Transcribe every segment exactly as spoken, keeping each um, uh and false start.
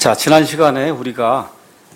자, 지난 시간에 우리가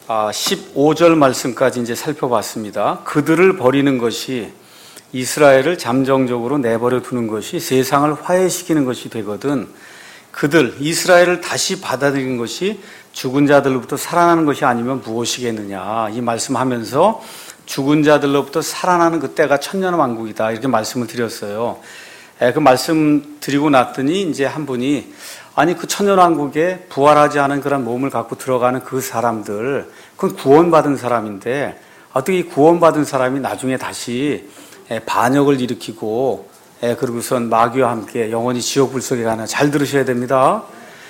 십오 절 말씀까지 이제 살펴봤습니다. 그들을 버리는 것이 이스라엘을 잠정적으로 내버려 두는 것이 세상을 화해시키는 것이 되거든, 그들, 이스라엘을 다시 받아들이는 것이 죽은 자들로부터 살아나는 것이 아니면 무엇이겠느냐, 이 말씀하면서 죽은 자들로부터 살아나는 그때가 천년왕국이다, 이렇게 말씀을 드렸어요. 그 말씀 드리고 났더니 이제 한 분이, 아니 그 천년왕국에 부활하지 않은 그런 몸을 갖고 들어가는 그 사람들, 그건 구원받은 사람인데 어떻게 이 구원받은 사람이 나중에 다시 반역을 일으키고 그리고선 마귀와 함께 영원히 지옥 불속에 가나. 잘 들으셔야 됩니다.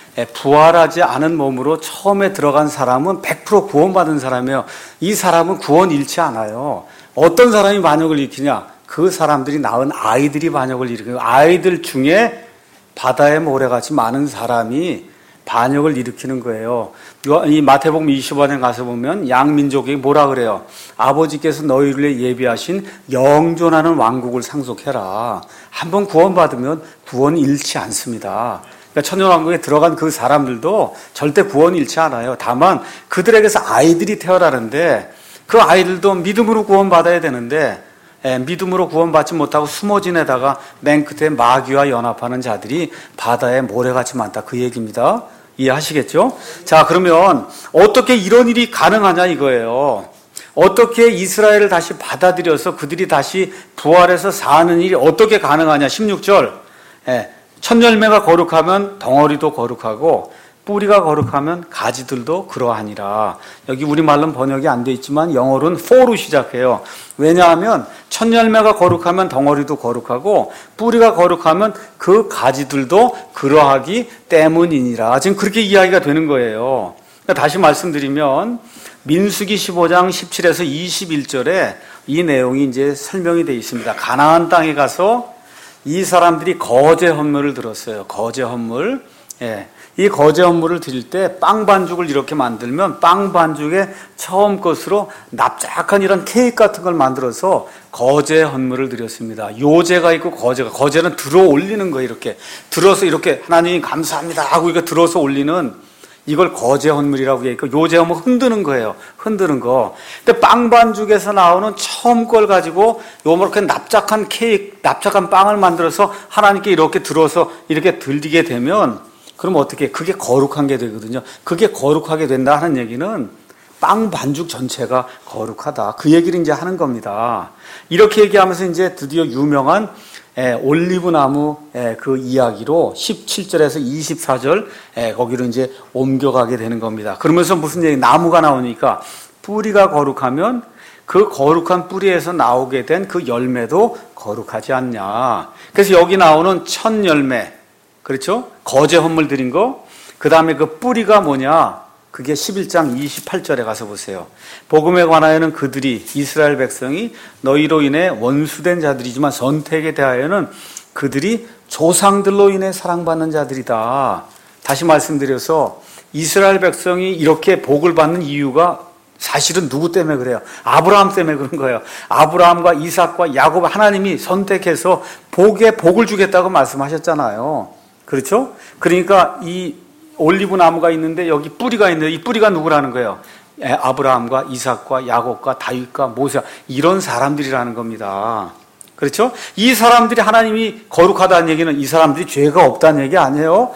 부활하지 않은 몸으로 처음에 들어간 사람은 백 퍼센트 구원받은 사람이에요. 이 사람은 구원 잃지 않아요. 어떤 사람이 반역을 일으키냐? 그 사람들이 낳은 아이들이 반역을 일으키고, 아이들 중에 바다의 모래같이 많은 사람이 반역을 일으키는 거예요. 이 마태복음 이십오 장에 가서 보면 양민족에게 뭐라 그래요? 아버지께서 너희를 위해 예비하신 영존하는 왕국을 상속해라. 한번 구원받으면 구원 잃지 않습니다. 그러니까 천년왕국에 들어간 그 사람들도 절대 구원 잃지 않아요. 다만 그들에게서 아이들이 태어나는데 그 아이들도 믿음으로 구원받아야 되는데 예, 믿음으로 구원받지 못하고 숨어 지내다가 맨 끝에 마귀와 연합하는 자들이 바다에 모래같이 많다, 그 얘기입니다. 이해하시겠죠? 자, 그러면 어떻게 이런 일이 가능하냐 이거예요. 어떻게 이스라엘을 다시 받아들여서 그들이 다시 부활해서 사는 일이 어떻게 가능하냐. 십육 절, 예, 첫 열매가 거룩하면 덩어리도 거룩하고 뿌리가 거룩하면 가지들도 그러하니라. 여기 우리말로는 번역이 안 돼 있지만 영어로는 for로 시작해요. 왜냐하면 첫 열매가 거룩하면 덩어리도 거룩하고 뿌리가 거룩하면 그 가지들도 그러하기 때문이니라. 지금 그렇게 이야기가 되는 거예요. 그러니까 다시 말씀드리면 민수기 십오 장 십칠에서 이십일 절에 이 내용이 이제 설명이 되어 있습니다. 가나안 땅에 가서 이 사람들이 거제 헌물을 들었어요. 거제 헌물. 예. 이 거제 헌물을 드릴 때 빵 반죽을 이렇게 만들면 빵 반죽에 처음 것으로 납작한 이런 케이크 같은 걸 만들어서 거제 헌물을 드렸습니다. 요제가 있고 거제가, 거제는 들어 올리는 거예요. 이렇게 들어서 이렇게 하나님 감사합니다 하고 이거 들어서 올리는, 이걸 거제 헌물이라고 얘기하고, 요제 헌물 흔드는 거예요. 흔드는 거. 근데 빵 반죽에서 나오는 처음 걸 가지고 요렇게 납작한 케이크, 납작한 빵을 만들어서 하나님께 이렇게 들어서 이렇게 들리게 되면, 그럼 어떻게, 그게 거룩한 게 되거든요. 그게 거룩하게 된다 하는 얘기는 빵 반죽 전체가 거룩하다, 그 얘기를 이제 하는 겁니다. 이렇게 얘기하면서 이제 드디어 유명한 에, 올리브 나무 에, 그 이야기로 십칠 절에서 이십사 절 에, 거기로 이제 옮겨가게 되는 겁니다. 그러면서 무슨 얘기, 나무가 나오니까 뿌리가 거룩하면 그 거룩한 뿌리에서 나오게 된 그 열매도 거룩하지 않냐. 그래서 여기 나오는 첫 열매, 그렇죠? 거제 헌물 드린 거. 그 다음에 그 뿌리가 뭐냐? 그게 십일 장 이십팔 절에 가서 보세요. 복음에 관하여는 그들이, 이스라엘 백성이 너희로 인해 원수된 자들이지만 선택에 대하여는 그들이 조상들로 인해 사랑받는 자들이다. 다시 말씀드려서 이스라엘 백성이 이렇게 복을 받는 이유가 사실은 누구 때문에 그래요? 아브라함 때문에 그런 거예요. 아브라함과 이삭과 야곱, 하나님이 선택해서 복에 복을 주겠다고 말씀하셨잖아요. 그렇죠? 그러니까 이 올리브 나무가 있는데 여기 뿌리가 있는데 이 뿌리가 누구라는 거예요? 아브라함과 이삭과 야곱과 다윗과 모세, 이런 사람들이라는 겁니다. 그렇죠? 이 사람들이, 하나님이 거룩하다는 얘기는 이 사람들이 죄가 없다는 얘기 아니에요.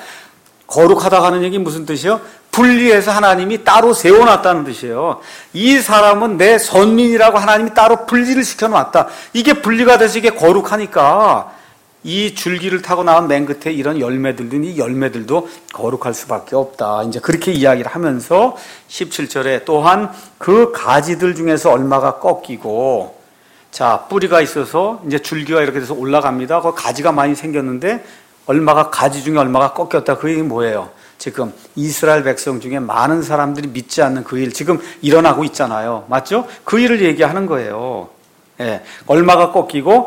거룩하다고 하는 얘기 무슨 뜻이에요? 분리해서 하나님이 따로 세워놨다는 뜻이에요. 이 사람은 내 선민이라고 하나님이 따로 분리를 시켜놨다. 이게 분리가 돼서 이게 거룩하니까 이 줄기를 타고 나온 맨 끝에 이런 열매들도, 이 열매들도 거룩할 수밖에 없다. 이제 그렇게 이야기를 하면서 십칠 절에 또한 그 가지들 중에서 얼마가 꺾이고, 자, 뿌리가 있어서 이제 줄기가 이렇게 돼서 올라갑니다. 그 가지가 많이 생겼는데 얼마가, 가지 중에 얼마가 꺾였다. 그 얘기 뭐예요? 지금 이스라엘 백성 중에 많은 사람들이 믿지 않는 그 일 지금 일어나고 있잖아요. 맞죠? 그 일을 얘기하는 거예요. 예, 얼마가 꺾이고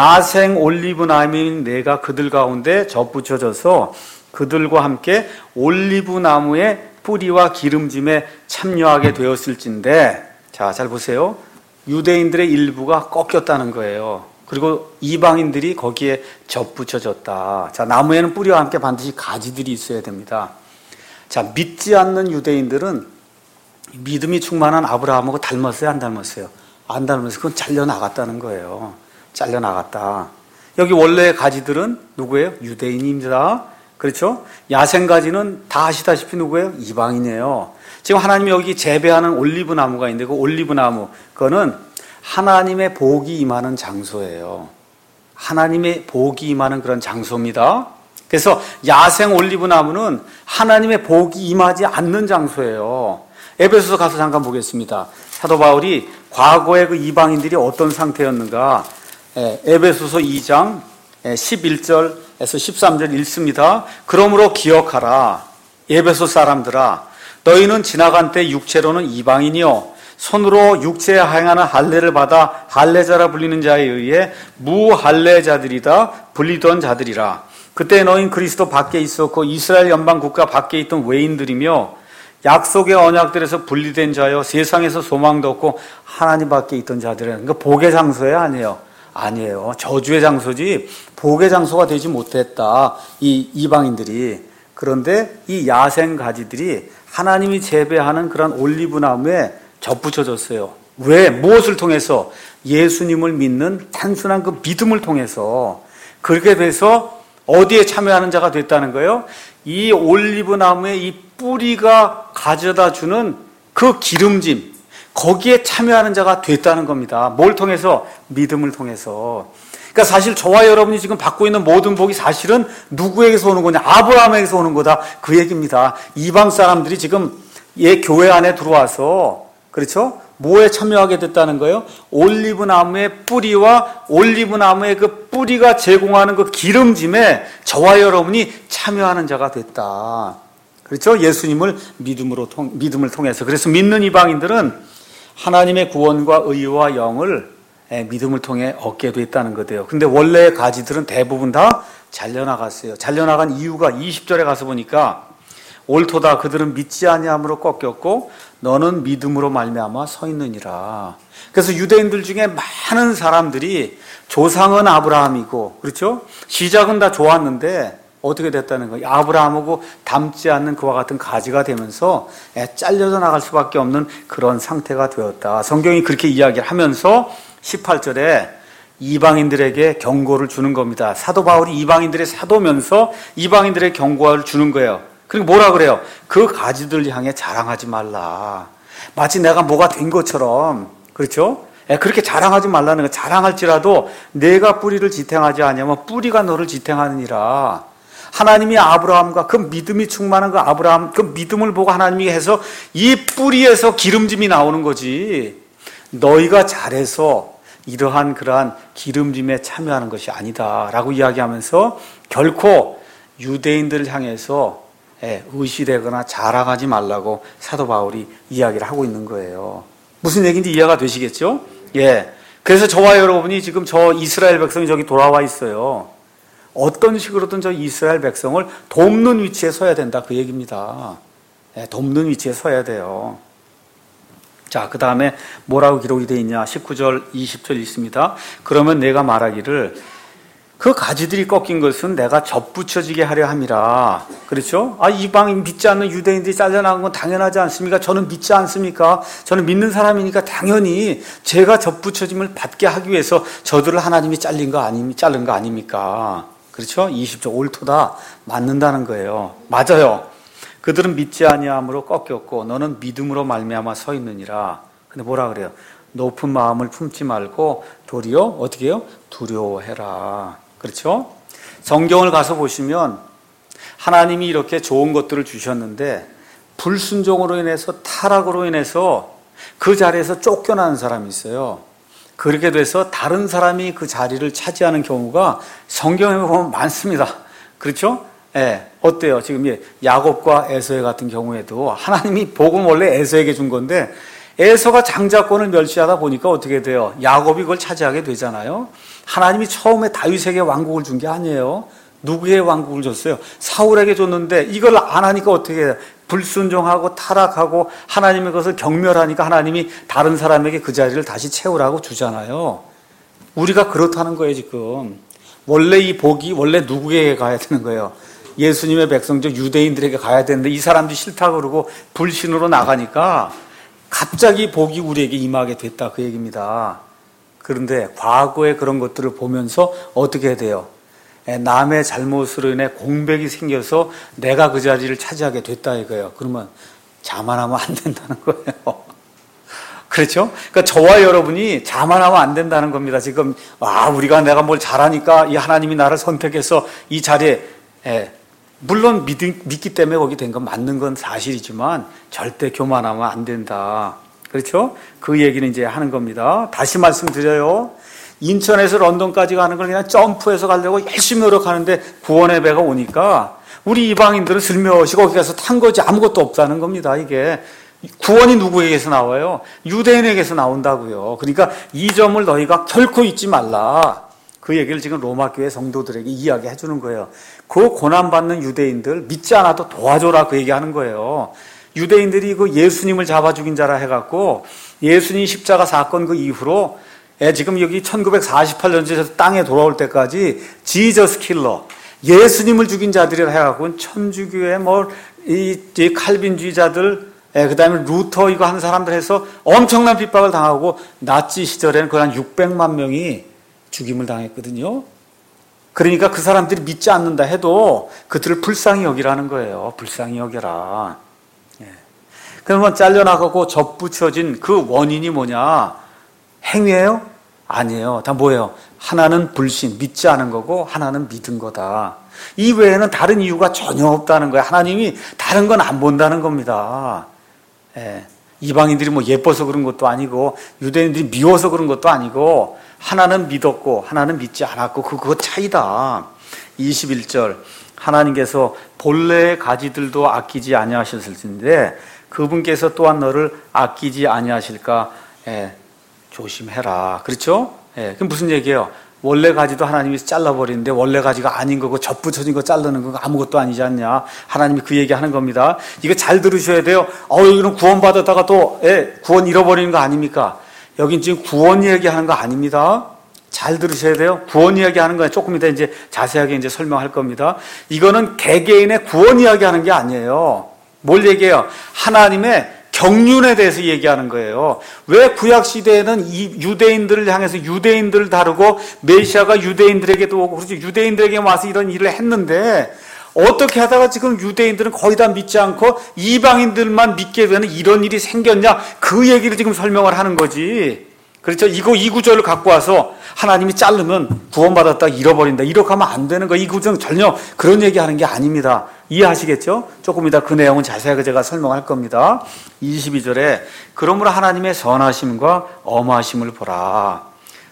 야생 올리브 나무인 내가 그들 가운데 접붙여져서 그들과 함께 올리브 나무의 뿌리와 기름짐에 참여하게 되었을진데, 자, 잘 보세요. 유대인들의 일부가 꺾였다는 거예요. 그리고 이방인들이 거기에 접붙여졌다. 자, 나무에는 뿌리와 함께 반드시 가지들이 있어야 됩니다. 자, 믿지 않는 유대인들은 믿음이 충만한 아브라함하고 닮았어요, 안 닮았어요? 안 닮았어요. 그건 잘려나갔다는 거예요. 잘려나갔다. 여기 원래의 가지들은 누구예요? 유대인입니다. 그렇죠? 야생가지는 다 아시다시피 누구예요? 이방인이에요. 지금 하나님이 여기 재배하는 올리브 나무가 있는데 그 올리브 나무, 그거는 하나님의 복이 임하는 장소예요. 하나님의 복이 임하는 그런 장소입니다. 그래서 야생 올리브 나무는 하나님의 복이 임하지 않는 장소예요. 에베소서 가서 잠깐 보겠습니다. 사도 바울이 과거의 그 이방인들이 어떤 상태였는가? 에베소서 이 장 십일 절에서 십삼 절 읽습니다. 그러므로 기억하라. 에베소 사람들아, 너희는 지나간 때 육체로는 이방인이요 손으로 육체에 행하는 할례를 받아 할례자라 불리는 자에 의해 무할례자들이다 불리던 자들이라. 그때 너희는 그리스도 밖에 있었고 이스라엘 연방 국가 밖에 있던 외인들이며 약속의 언약들에서 분리된 자여 세상에서 소망도 없고 하나님 밖에 있던 자들이라. 그러니까 복의 장소예요, 아니에요? 아니에요. 저주의 장소지 복의 장소가 되지 못했다, 이 이방인들이. 그런데 이 야생 가지들이 하나님이 재배하는 그런 올리브 나무에 접붙여졌어요. 왜? 무엇을 통해서? 예수님을 믿는 단순한 그 믿음을 통해서. 그렇게 돼서 어디에 참여하는 자가 됐다는 거예요? 이 올리브 나무의 이 뿌리가 가져다 주는 그 기름짐, 거기에 참여하는 자가 됐다는 겁니다. 뭘 통해서? 믿음을 통해서. 그러니까 사실 저와 여러분이 지금 받고 있는 모든 복이 사실은 누구에게서 오는 거냐? 아브라함에게서 오는 거다. 그 얘기입니다. 이방 사람들이 지금 얘 교회 안에 들어와서, 그렇죠? 뭐에 참여하게 됐다는 거예요? 올리브 나무의 뿌리와 올리브 나무의 그 뿌리가 제공하는 그 기름짐에 저와 여러분이 참여하는 자가 됐다. 그렇죠? 예수님을 믿음으로 통, 믿음을 통해서. 그래서 믿는 이방인들은 하나님의 구원과 의와 영을 믿음을 통해 얻게 됐다는 거예요. 근데 원래의 가지들은 대부분 다 잘려나갔어요. 잘려나간 이유가 이십 절에 가서 보니까 옳도다 그들은 믿지 아니함으로 꺾였고 너는 믿음으로 말미암아 서 있느니라. 그래서 유대인들 중에 많은 사람들이 조상은 아브라함이고, 그렇죠? 시작은 다 좋았는데 어떻게 됐다는 거예요? 아브라함하고 닮지 않는 그와 같은 가지가 되면서 잘려져 나갈 수밖에 없는 그런 상태가 되었다. 성경이 그렇게 이야기를 하면서 십팔 절에 이방인들에게 경고를 주는 겁니다. 사도 바울이 이방인들의 사도면서 이방인들의 경고를 주는 거예요. 그리고 뭐라 그래요? 그 가지들 향해 자랑하지 말라. 마치 내가 뭐가 된 것처럼, 그렇죠? 그렇게 자랑하지 말라는 거예요. 자랑할지라도 내가 뿌리를 지탱하지 않으면 뿌리가 너를 지탱하느니라. 하나님이 아브라함과 그 믿음이 충만한 그 아브라함, 그 믿음을 보고 하나님이 해서 이 뿌리에서 기름짐이 나오는 거지. 너희가 잘해서 이러한 그러한 기름짐에 참여하는 것이 아니다라고 이야기하면서 결코 유대인들을 향해서 의시되거나 자랑하지 말라고 사도 바울이 이야기를 하고 있는 거예요. 무슨 얘기인지 이해가 되시겠죠? 예. 그래서 저와 여러분이 지금 저 이스라엘 백성이 저기 돌아와 있어요. 어떤 식으로든 저 이스라엘 백성을 돕는 위치에 서야 된다, 그 얘기입니다. 예, 돕는 위치에 서야 돼요. 자, 그 다음에 뭐라고 기록이 되어 있냐? 십구 절, 이십 절 있습니다. 그러면 내가 말하기를 그 가지들이 꺾인 것은 내가 접붙여지게 하려 함이라. 그렇죠? 아, 이방인 믿지 않는 유대인들이 잘려나간 건 당연하지 않습니까? 저는 믿지 않습니까? 저는 믿는 사람이니까 당연히 제가 접붙여짐을 받게 하기 위해서 저들을 하나님이 잘린 거 아니, 자른 거 아닙니까? 그렇죠? 이십 절 옳도다. 맞는다는 거예요. 맞아요. 그들은 믿지 아니함으로 꺾였고 너는 믿음으로 말미암아 서 있느니라. 근데 뭐라 그래요? 높은 마음을 품지 말고 도리어 어떻게 해요? 두려워해라. 그렇죠? 성경을 가서 보시면 하나님이 이렇게 좋은 것들을 주셨는데 불순종으로 인해서 타락으로 인해서 그 자리에서 쫓겨나는 사람이 있어요. 그렇게 돼서 다른 사람이 그 자리를 차지하는 경우가 성경에 보면 많습니다. 그렇죠? 예, 어때요? 지금 야곱과 에서의 같은 경우에도 하나님이 복음 원래 에서에게 준 건데 에서가 장자권을 멸시하다 보니까 어떻게 돼요? 야곱이 그걸 차지하게 되잖아요. 하나님이 처음에 다윗에게 왕국을 준 게 아니에요. 누구의 왕국을 줬어요? 사울에게 줬는데 이걸 안 하니까 어떻게 해요? 불순종하고 타락하고 하나님의 것을 경멸하니까 하나님이 다른 사람에게 그 자리를 다시 채우라고 주잖아요. 우리가 그렇다는 거예요, 지금. 원래 이 복이 원래 누구에게 가야 되는 거예요? 예수님의 백성적 유대인들에게 가야 되는데 이 사람들이 싫다 그러고 불신으로 나가니까 갑자기 복이 우리에게 임하게 됐다 그 얘기입니다. 그런데 과거의 그런 것들을 보면서 어떻게 돼요? 남의 잘못으로 인해 공백이 생겨서 내가 그 자리를 차지하게 됐다 이거예요. 그러면 자만하면 안 된다는 거예요. 그렇죠? 그러니까 저와 여러분이 자만하면 안 된다는 겁니다. 지금 아 우리가 내가 뭘 잘하니까 이 하나님이 나를 선택해서 이 자리에 예, 물론 믿, 믿기 때문에 거기 된 건 맞는 건 사실이지만 절대 교만하면 안 된다. 그렇죠? 그 얘기는 이제 하는 겁니다. 다시 말씀드려요. 인천에서 런던까지 가는 걸 그냥 점프해서 가려고 열심히 노력하는데 구원의 배가 오니까 우리 이방인들은 슬며시 거기 가서 탄 거지 아무것도 없다는 겁니다. 이게 구원이 누구에게서 나와요? 유대인에게서 나온다고요. 그러니까 이 점을 너희가 결코 잊지 말라. 그 얘기를 지금 로마 교회 성도들에게 이야기해 주는 거예요. 그 고난받는 유대인들 믿지 않아도 도와줘라 그 얘기하는 거예요. 유대인들이 그 예수님을 잡아 죽인 자라 해갖고 예수님 십자가 사건 그 이후로 예, 지금 여기 천구백사십팔 년에서 땅에 돌아올 때까지 지저스 킬러 예수님을 죽인 자들이라 해갖고 천주교의 뭐 이 칼빈주의자들 예, 그 다음에 루터 이거 하는 사람들 해서 엄청난 핍박을 당하고 나치 시절에는 거의 한 육백만 명이 죽임을 당했거든요. 그러니까 그 사람들이 믿지 않는다 해도 그들을 불쌍히 여기라는 거예요. 불쌍히 여겨라. 예. 그러면 잘려나가고 접붙여진 그 원인이 뭐냐? 행위예요? 아니에요. 다 뭐예요? 하나는 불신, 믿지 않은 거고 하나는 믿은 거다. 이 외에는 다른 이유가 전혀 없다는 거예요. 하나님이 다른 건 안 본다는 겁니다. 예. 이방인들이 뭐 예뻐서 그런 것도 아니고 유대인들이 미워서 그런 것도 아니고 하나는 믿었고 하나는 믿지 않았고 그거 차이다. 이십일 절 하나님께서 본래의 가지들도 아끼지 아니하셨을 텐데 그분께서 또한 너를 아끼지 아니하실까? 예. 조심해라. 그렇죠? 예. 그럼 무슨 얘기예요? 원래 가지도 하나님이 잘라버리는데 원래 가지가 아닌 거고 접붙여진 거 자르는 거 아무것도 아니지 않냐. 하나님이 그 얘기하는 겁니다. 이거 잘 들으셔야 돼요. 어, 이거는 구원받았다가 또 예, 구원 잃어버리는 거 아닙니까? 여긴 지금 구원 얘기하는 거 아닙니다. 잘 들으셔야 돼요. 구원 이야기하는 거예요. 조금 이따 이제 자세하게 이제 설명할 겁니다. 이거는 개개인의 구원 이야기하는 게 아니에요. 뭘 얘기해요? 하나님의 경륜에 대해서 얘기하는 거예요. 왜 구약 시대에는 이 유대인들을 향해서 유대인들을 다루고 메시아가 유대인들에게도 오고 그렇죠. 유대인들에게 와서 이런 일을 했는데 어떻게 하다가 지금 유대인들은 거의 다 믿지 않고 이방인들만 믿게 되는 이런 일이 생겼냐? 그 얘기를 지금 설명을 하는 거지. 그렇죠? 이거 이 구절을 갖고 와서 하나님이 자르면 구원받았다 잃어버린다 이렇게 하면 안 되는 거. 이 구절은 전혀 그런 얘기하는 게 아닙니다. 이해하시겠죠? 조금 이따 그 내용은 자세하게 제가 설명할 겁니다. 이십이 절에 그러므로 하나님의 선하심과 엄하심을 보라.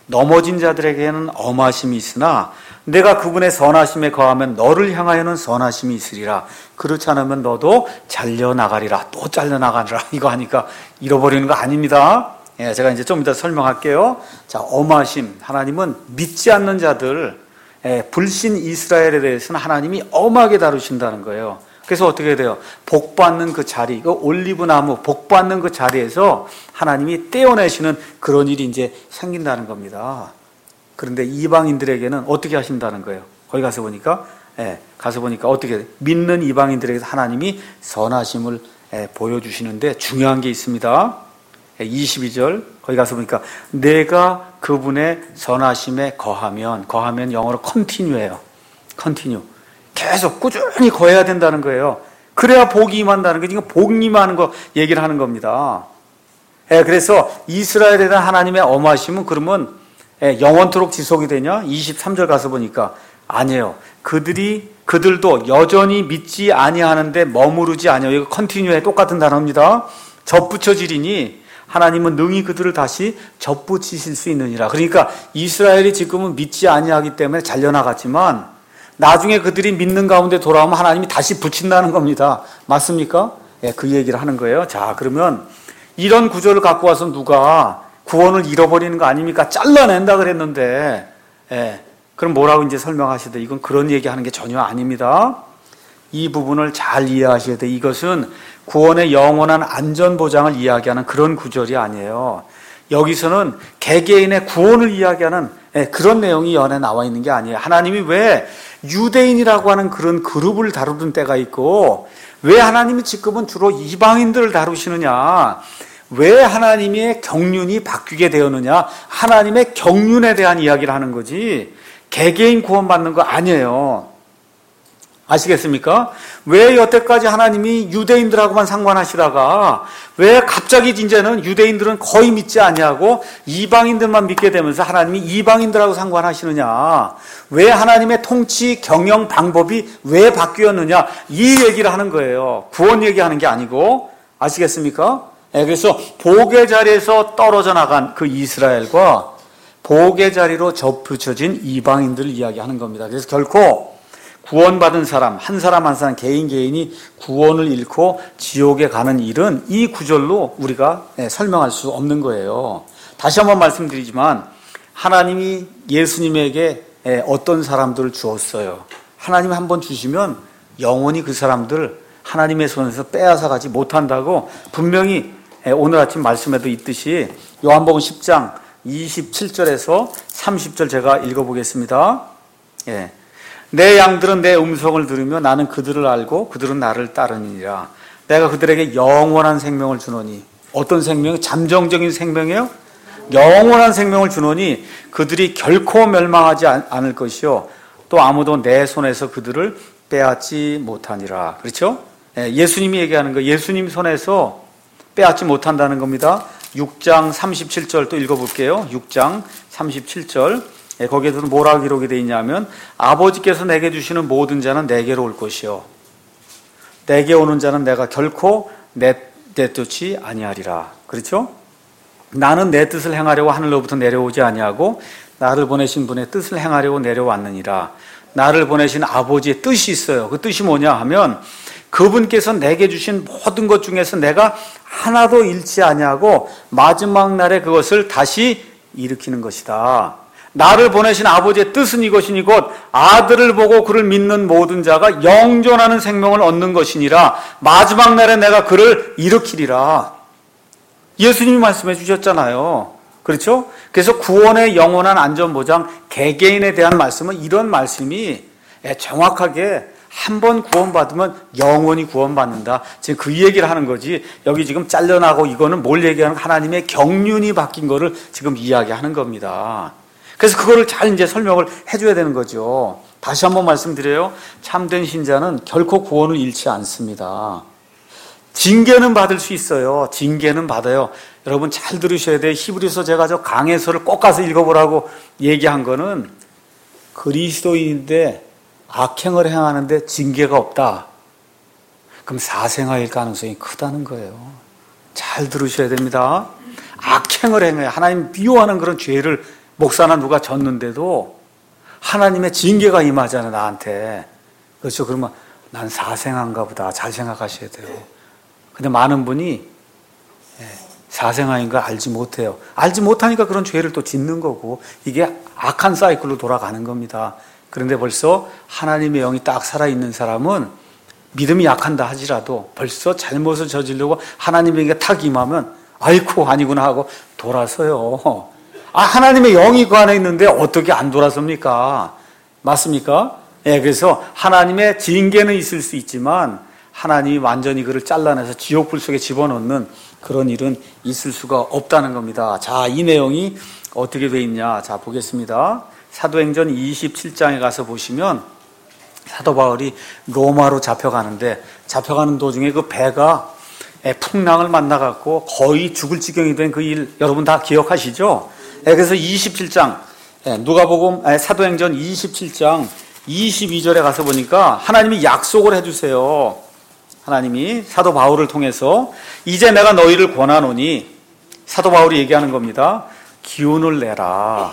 넘어진 자들에게는 엄하심이 있으나 내가 그분의 선하심에 거하면 너를 향하여는 선하심이 있으리라. 그렇지 않으면 너도 잘려나가리라. 또 잘려나가리라. 이거 하니까 잃어버리는 거 아닙니다. 예, 제가 이제 좀 이따 설명할게요. 자, 엄하심. 하나님은 믿지 않는 자들, 예, 불신 이스라엘에 대해서는 하나님이 엄하게 다루신다는 거예요. 그래서 어떻게 돼요? 복 받는 그 자리, 그 올리브 나무 복 받는 그 자리에서 하나님이 떼어내시는 그런 일이 이제 생긴다는 겁니다. 그런데 이방인들에게는 어떻게 하신다는 거예요? 거기 가서 보니까, 예, 가서 보니까 어떻게 믿는 이방인들에게 하나님이 선하심을 예, 보여주시는데 중요한 게 있습니다. 이십이 절 거기 가서 보니까 내가 그분의 선하심에 거하면 거하면 영어로 continue예요. continue. 계속 꾸준히 거해야 된다는 거예요. 그래야 복이 임한다는 거지. 복 임하는 거 얘기를 하는 겁니다. 예, 그래서 이스라엘에 대한 하나님의 엄하심은 그러면 예, 영원토록 지속이 되냐? 이십삼 절 가서 보니까 아니에요. 그들이 그들도 여전히 믿지 아니하는데 머무르지 아니에요. 이거 continue에 똑같은 단어입니다. 접붙여지리니 하나님은 능히 그들을 다시 접붙이실 수 있느니라. 그러니까 이스라엘이 지금은 믿지 아니하기 때문에 잘려나갔지만 나중에 그들이 믿는 가운데 돌아오면 하나님이 다시 붙인다는 겁니다. 맞습니까? 예, 그 얘기를 하는 거예요. 자, 그러면 이런 구절을 갖고 와서 누가 구원을 잃어버리는 거 아닙니까? 잘라낸다 그랬는데, 예, 그럼 뭐라고 이제 설명하시되 이건 그런 얘기하는 게 전혀 아닙니다. 이 부분을 잘 이해하셔야 돼. 이것은 구원의 영원한 안전보장을 이야기하는 그런 구절이 아니에요. 여기서는 개개인의 구원을 이야기하는 그런 내용이 이 안에 나와 있는 게 아니에요. 하나님이 왜 유대인이라고 하는 그런 그룹을 다루는 때가 있고, 왜 하나님이 지금은 주로 이방인들을 다루시느냐, 왜 하나님의 경륜이 바뀌게 되었느냐, 하나님의 경륜에 대한 이야기를 하는 거지 개개인 구원받는 거 아니에요. 아시겠습니까? 왜 여태까지 하나님이 유대인들하고만 상관하시다가 왜 갑자기 이제는 유대인들은 거의 믿지 아니하고 이방인들만 믿게 되면서 하나님이 이방인들하고 상관하시느냐, 왜 하나님의 통치 경영 방법이 왜 바뀌었느냐, 이 얘기를 하는 거예요. 구원 얘기하는 게 아니고. 아시겠습니까? 네, 그래서 복의 자리에서 떨어져 나간 그 이스라엘과 복의 자리로 접붙여진 이방인들을 이야기하는 겁니다. 그래서 결코 구원받은 사람, 한 사람 한 사람 개인 개인이 구원을 잃고 지옥에 가는 일은 이 구절로 우리가 설명할 수 없는 거예요. 다시 한번 말씀드리지만 하나님이 예수님에게 어떤 사람들을 주었어요. 하나님이 한번 주시면 영원히 그 사람들 하나님의 손에서 빼앗아 가지 못한다고 분명히 오늘 아침 말씀에도 있듯이 요한복음 십 장 이십칠 절에서 삼십 절 제가 읽어보겠습니다. 예. 내 양들은 내 음성을 들으며 나는 그들을 알고 그들은 나를 따르니라. 내가 그들에게 영원한 생명을 주노니. 어떤 생명? 잠정적인 생명이에요? 영원한 생명을 주노니 그들이 결코 멸망하지 않을 것이요 또 아무도 내 손에서 그들을 빼앗지 못하니라. 그렇죠? 예수님이 얘기하는 거, 예수님 손에서 빼앗지 못한다는 겁니다. 육 장 삼십칠 절 또 읽어볼게요. 육 장 삼십칠 절. 예, 거기에도 뭐라고 기록이 되어 있냐면 아버지께서 내게 주시는 모든 자는 내게로 올 것이요 내게 오는 자는 내가 결코 내, 내쫓지 아니하리라. 그렇죠? 나는 내 뜻을 행하려고 하늘로부터 내려오지 아니하고 나를 보내신 분의 뜻을 행하려고 내려왔느니라. 나를 보내신 아버지의 뜻이 있어요. 그 뜻이 뭐냐 하면 그분께서 내게 주신 모든 것 중에서 내가 하나도 잃지 아니하고 마지막 날에 그것을 다시 일으키는 것이다. 나를 보내신 아버지의 뜻은 이것이니 곧 아들을 보고 그를 믿는 모든 자가 영존하는 생명을 얻는 것이니라. 마지막 날에 내가 그를 일으키리라. 예수님이 말씀해 주셨잖아요. 그렇죠? 그래서 구원의 영원한 안전보장, 개개인에 대한 말씀은 이런 말씀이 정확하게 한 번 구원받으면 영원히 구원받는다. 지금 그 얘기를 하는 거지. 여기 지금 잘려나고 이거는 뭘 얘기하는, 하나님의 경륜이 바뀐 거를 지금 이야기하는 겁니다. 그래서 그거를 잘 이제 설명을 해줘야 되는 거죠. 다시 한번 말씀드려요. 참된 신자는 결코 구원을 잃지 않습니다. 징계는 받을 수 있어요. 징계는 받아요. 여러분 잘 들으셔야 돼요. 히브리서 제가 저 강해서를 꼭 가서 읽어보라고 얘기한 거는 그리스도인인데 악행을 행하는데 징계가 없다. 그럼 사생아일 가능성이 크다는 거예요. 잘 들으셔야 됩니다. 악행을 행해요. 하나님 미워하는 그런 죄를 목사나 누가 졌는데도 하나님의 징계가 임하잖아요, 나한테. 그렇죠? 그러면 난 사생아인가 보다. 잘 생각하셔야 돼요. 근데 많은 분이 사생아인 걸 알지 못해요. 알지 못하니까 그런 죄를 또 짓는 거고, 이게 악한 사이클로 돌아가는 겁니다. 그런데 벌써 하나님의 영이 딱 살아있는 사람은 믿음이 약한다 하지라도 벌써 잘못을 저지르고 하나님에게 탁 임하면 아이고 아니구나 하고 돌아서요. 아, 하나님의 영이 그 안에 있는데 어떻게 안 돌아섭니까? 맞습니까? 예, 그래서 하나님의 징계는 있을 수 있지만 하나님이 완전히 그를 잘라내서 지옥불 속에 집어넣는 그런 일은 있을 수가 없다는 겁니다. 자, 이 내용이 어떻게 돼 있냐? 자, 보겠습니다. 사도행전 이십칠 장에 가서 보시면 사도 바울이 로마로 잡혀가는데 잡혀가는 도중에 그 배가 풍랑을 만나갖고 거의 죽을 지경이 된 그 일 여러분 다 기억하시죠? 그래서 이십칠 장 누가복음 사도행전 이십칠 장 이십이 절에 가서 보니까 하나님이 약속을 해주세요. 하나님이 사도 바울을 통해서 이제 내가 너희를 권하노니, 사도 바울이 얘기하는 겁니다. 기운을 내라.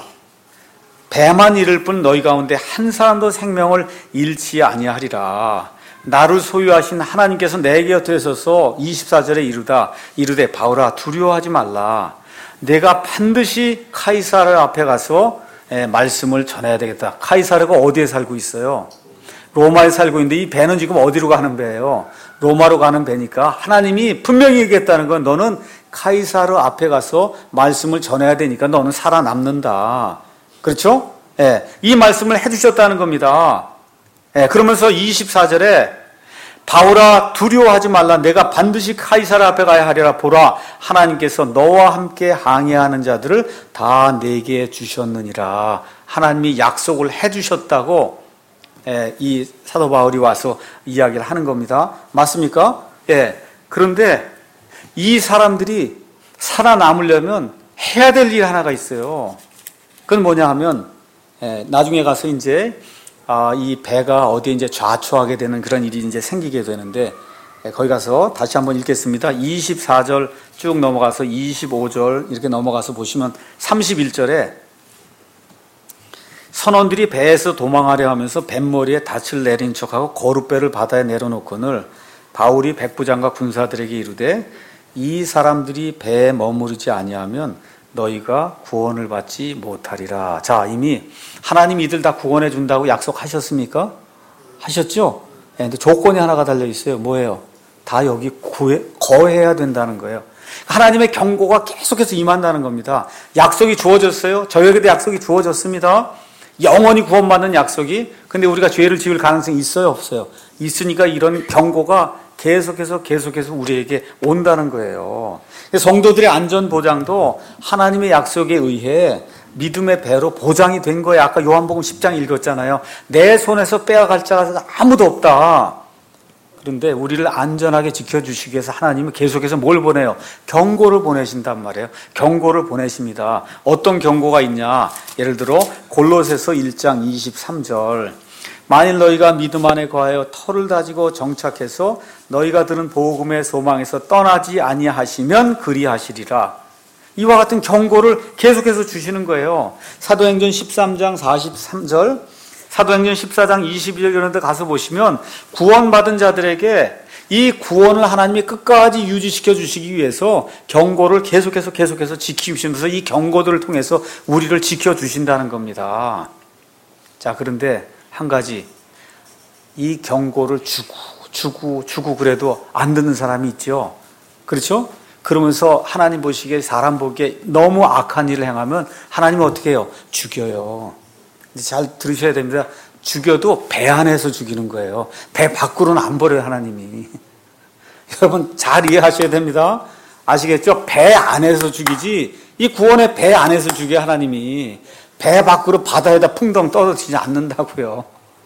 배만 잃을 뿐 너희 가운데 한 사람도 생명을 잃지 아니하리라. 나를 소유하신 하나님께서 내 곁에 서서 이십사 절에 이르다 이르되 바울아 두려워하지 말라. 내가 반드시 카이사르 앞에 가서 말씀을 전해야 되겠다. 카이사르가 어디에 살고 있어요? 로마에 살고 있는데 이 배는 지금 어디로 가는 배예요? 로마로 가는 배니까 하나님이 분명히 얘기했다는 건 너는 카이사르 앞에 가서 말씀을 전해야 되니까 너는 살아남는다. 그렇죠? 예, 이 말씀을 해주셨다는 겁니다. 예, 그러면서 이십사 절에 바울아 두려워하지 말라. 내가 반드시 카이사르 앞에 가야 하리라. 보라, 하나님께서 너와 함께 항해하는 자들을 다 내게 주셨느니라. 하나님이 약속을 해주셨다고 예, 이 사도 바울이 와서 이야기를 하는 겁니다. 맞습니까? 예. 그런데 이 사람들이 살아남으려면 해야 될 일 하나가 있어요. 그건 뭐냐 하면 예, 나중에 가서 이제 아, 이 배가 어디에 이제 좌초하게 되는 그런 일이 이제 생기게 되는데, 예, 거기 가서 다시 한번 읽겠습니다. 이십사 절 쭉 넘어가서 이십오 절 이렇게 넘어가서 보시면 삼십일 절에 선원들이 배에서 도망하려 하면서 뱃머리에 닻을 내린 척하고 거룻배를 바다에 내려놓거늘 바울이 백부장과 군사들에게 이르되 이 사람들이 배에 머무르지 아니하면 너희가 구원을 받지 못하리라. 자, 이미 하나님 이들 다 구원해 준다고 약속하셨습니까? 하셨죠? 네, 근데 조건이 하나가 달려 있어요. 뭐예요? 다 여기 구해, 거해야 된다는 거예요. 하나님의 경고가 계속해서 임한다는 겁니다. 약속이 주어졌어요. 저에게도 약속이 주어졌습니다. 영원히 구원받는 약속이. 근데 우리가 죄를 지을 가능성이 있어요, 없어요? 있으니까 이런 경고가 계속해서 계속해서 우리에게 온다는 거예요. 성도들의 안전 보장도 하나님의 약속에 의해 믿음의 배로 보장이 된 거예요. 아까 요한복음 십 장 읽었잖아요. 내 손에서 빼앗갈 자가 아무도 없다. 그런데 우리를 안전하게 지켜주시기 위해서 하나님은 계속해서 뭘 보내요? 경고를 보내신단 말이에요. 경고를 보내십니다. 어떤 경고가 있냐? 예를 들어 골로새서 일 장 이십삼 절 만일 너희가 믿음 안에 거하여 터를 다지고 정착해서 너희가 들은 복음의 소망에서 떠나지 아니하시면 그리하시리라. 이와 같은 경고를 계속해서 주시는 거예요. 사도행전 십삼 장 사십삼 절, 사도행전 십사 장 이십이 절 이런 데 가서 보시면 구원받은 자들에게 이 구원을 하나님이 끝까지 유지시켜 주시기 위해서 경고를 계속해서 계속해서 지키시면서 이 경고들을 통해서 우리를 지켜주신다는 겁니다. 자, 그런데 한 가지, 이 경고를 주고 주고 주고 그래도 안 듣는 사람이 있죠. 그렇죠? 그러면서 하나님 보시기에, 사람 보기에 너무 악한 일을 행하면 하나님은 어떻게 해요? 죽여요. 잘 들으셔야 됩니다. 죽여도 배 안에서 죽이는 거예요. 배 밖으로는 안 버려요, 하나님이. 여러분 잘 이해하셔야 됩니다. 아시겠죠? 배 안에서 죽이지, 이 구원의 배 안에서 죽여 하나님이. 배 밖으로 바다에다 풍덩 떨어지지 않는다고요.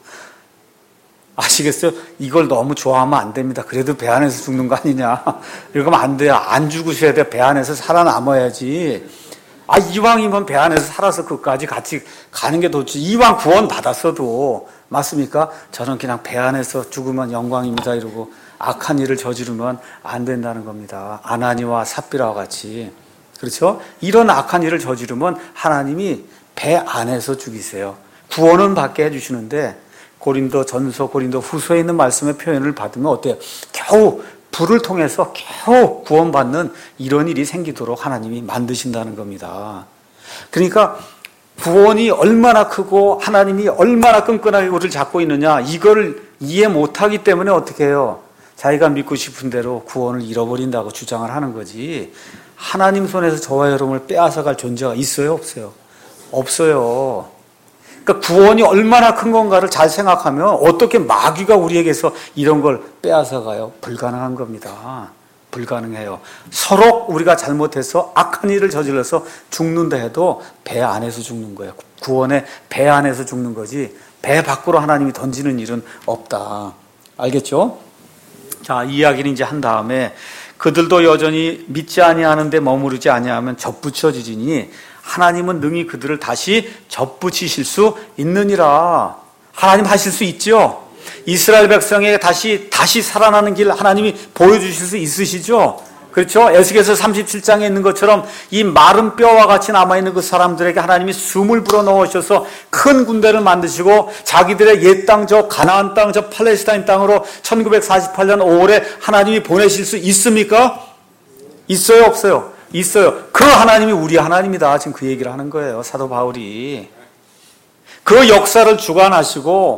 아시겠어요? 이걸 너무 좋아하면 안 됩니다. 그래도 배 안에서 죽는 거 아니냐. 이러면 안 돼요. 안 죽으셔야 돼요. 배 안에서 살아남아야지. 아, 이왕이면 배 안에서 살아서 그까지 같이 가는 게 좋지. 이왕 구원 받았어도, 맞습니까? 저는 그냥 배 안에서 죽으면 영광입니다 이러고 악한 일을 저지르면 안 된다는 겁니다. 아나니와 삽비라와 같이. 그렇죠? 이런 악한 일을 저지르면 하나님이 배 안에서 죽이세요. 구원은 받게 해주시는데, 고린도 전서, 고린도 후서에 있는 말씀의 표현을 받으면 어때요? 겨우 불을 통해서 겨우 구원받는 이런 일이 생기도록 하나님이 만드신다는 겁니다. 그러니까 구원이 얼마나 크고 하나님이 얼마나 끈끈하게 우리를 잡고 있느냐, 이걸 이해 못하기 때문에 어떻게 해요? 자기가 믿고 싶은 대로 구원을 잃어버린다고 주장을 하는 거지. 하나님 손에서 저와 여러분을 빼앗아갈 존재가 있어요, 없어요? 없어요. 그러니까 구원이 얼마나 큰 건가를 잘 생각하면 어떻게 마귀가 우리에게서 이런 걸 빼앗아가요? 불가능한 겁니다. 불가능해요. 서로 우리가 잘못해서 악한 일을 저질러서 죽는다 해도 배 안에서 죽는 거예요. 구원의 배 안에서 죽는 거지 배 밖으로 하나님이 던지는 일은 없다. 알겠죠? 자, 이 이야기는 이제 한 다음에 그들도 여전히 믿지 아니하는데 머무르지 아니하면 접붙여지지니 하나님은 능히 그들을 다시 접붙이실 수 있느니라. 하나님 하실 수 있죠. 이스라엘 백성에게 다시 다시 살아나는 길 하나님이 보여주실 수 있으시죠. 그렇죠? 에스겔서 삼십칠 장에 있는 것처럼 이 마른 뼈와 같이 남아있는 그 사람들에게 하나님이 숨을 불어넣으셔서 큰 군대를 만드시고 자기들의 옛 땅, 저 가나안 땅, 저 팔레스타인 땅으로 천구백사십팔 년 오월에 하나님이 보내실 수 있습니까? 있어요, 없어요? 있어요. 그 하나님이 우리 하나님이다. 지금 그 얘기를 하는 거예요, 사도 바울이. 그 역사를 주관하시고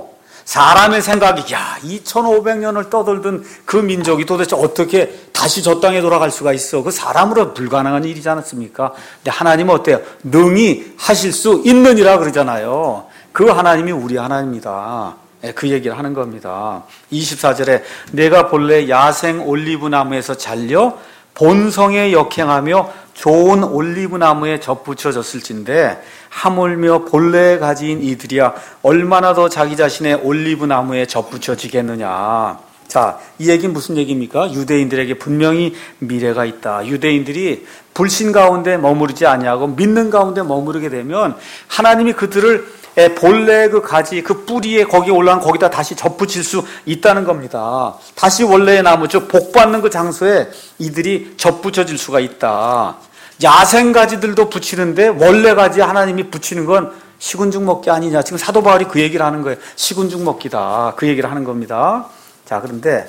사람의 생각이, 야, 이천오백 년을 떠돌던 그 민족이 도대체 어떻게 다시 저 땅에 돌아갈 수가 있어? 그 사람으로 불가능한 일이지 않습니까? 근데 하나님은 어때요? 능히 하실 수 있느니라 그러잖아요. 그 하나님이 우리 하나님이다. 그 얘기를 하는 겁니다. 이십사 절에 내가 본래 야생 올리브 나무에서 잘려 본성에 역행하며 좋은 올리브 나무에 접붙여졌을진데 하물며 본래 가진 이들이야 얼마나 더 자기 자신의 올리브 나무에 접붙여지겠느냐. 자, 이 얘기는 무슨 얘기입니까? 유대인들에게 분명히 미래가 있다. 유대인들이 불신 가운데 머무르지 아니하고 믿는 가운데 머무르게 되면 하나님이 그들을 본래 그 가지, 그 뿌리에 거기 올라간 거기다 다시 접붙일 수 있다는 겁니다. 다시 원래의 나무, 즉 복받는 그 장소에 이들이 접붙여질 수가 있다. 야생 가지들도 붙이는데 원래 가지 하나님이 붙이는 건 시군죽 먹기 아니냐. 지금 사도 바울이 그 얘기를 하는 거예요. 시군죽 먹기다. 그 얘기를 하는 겁니다. 자, 그런데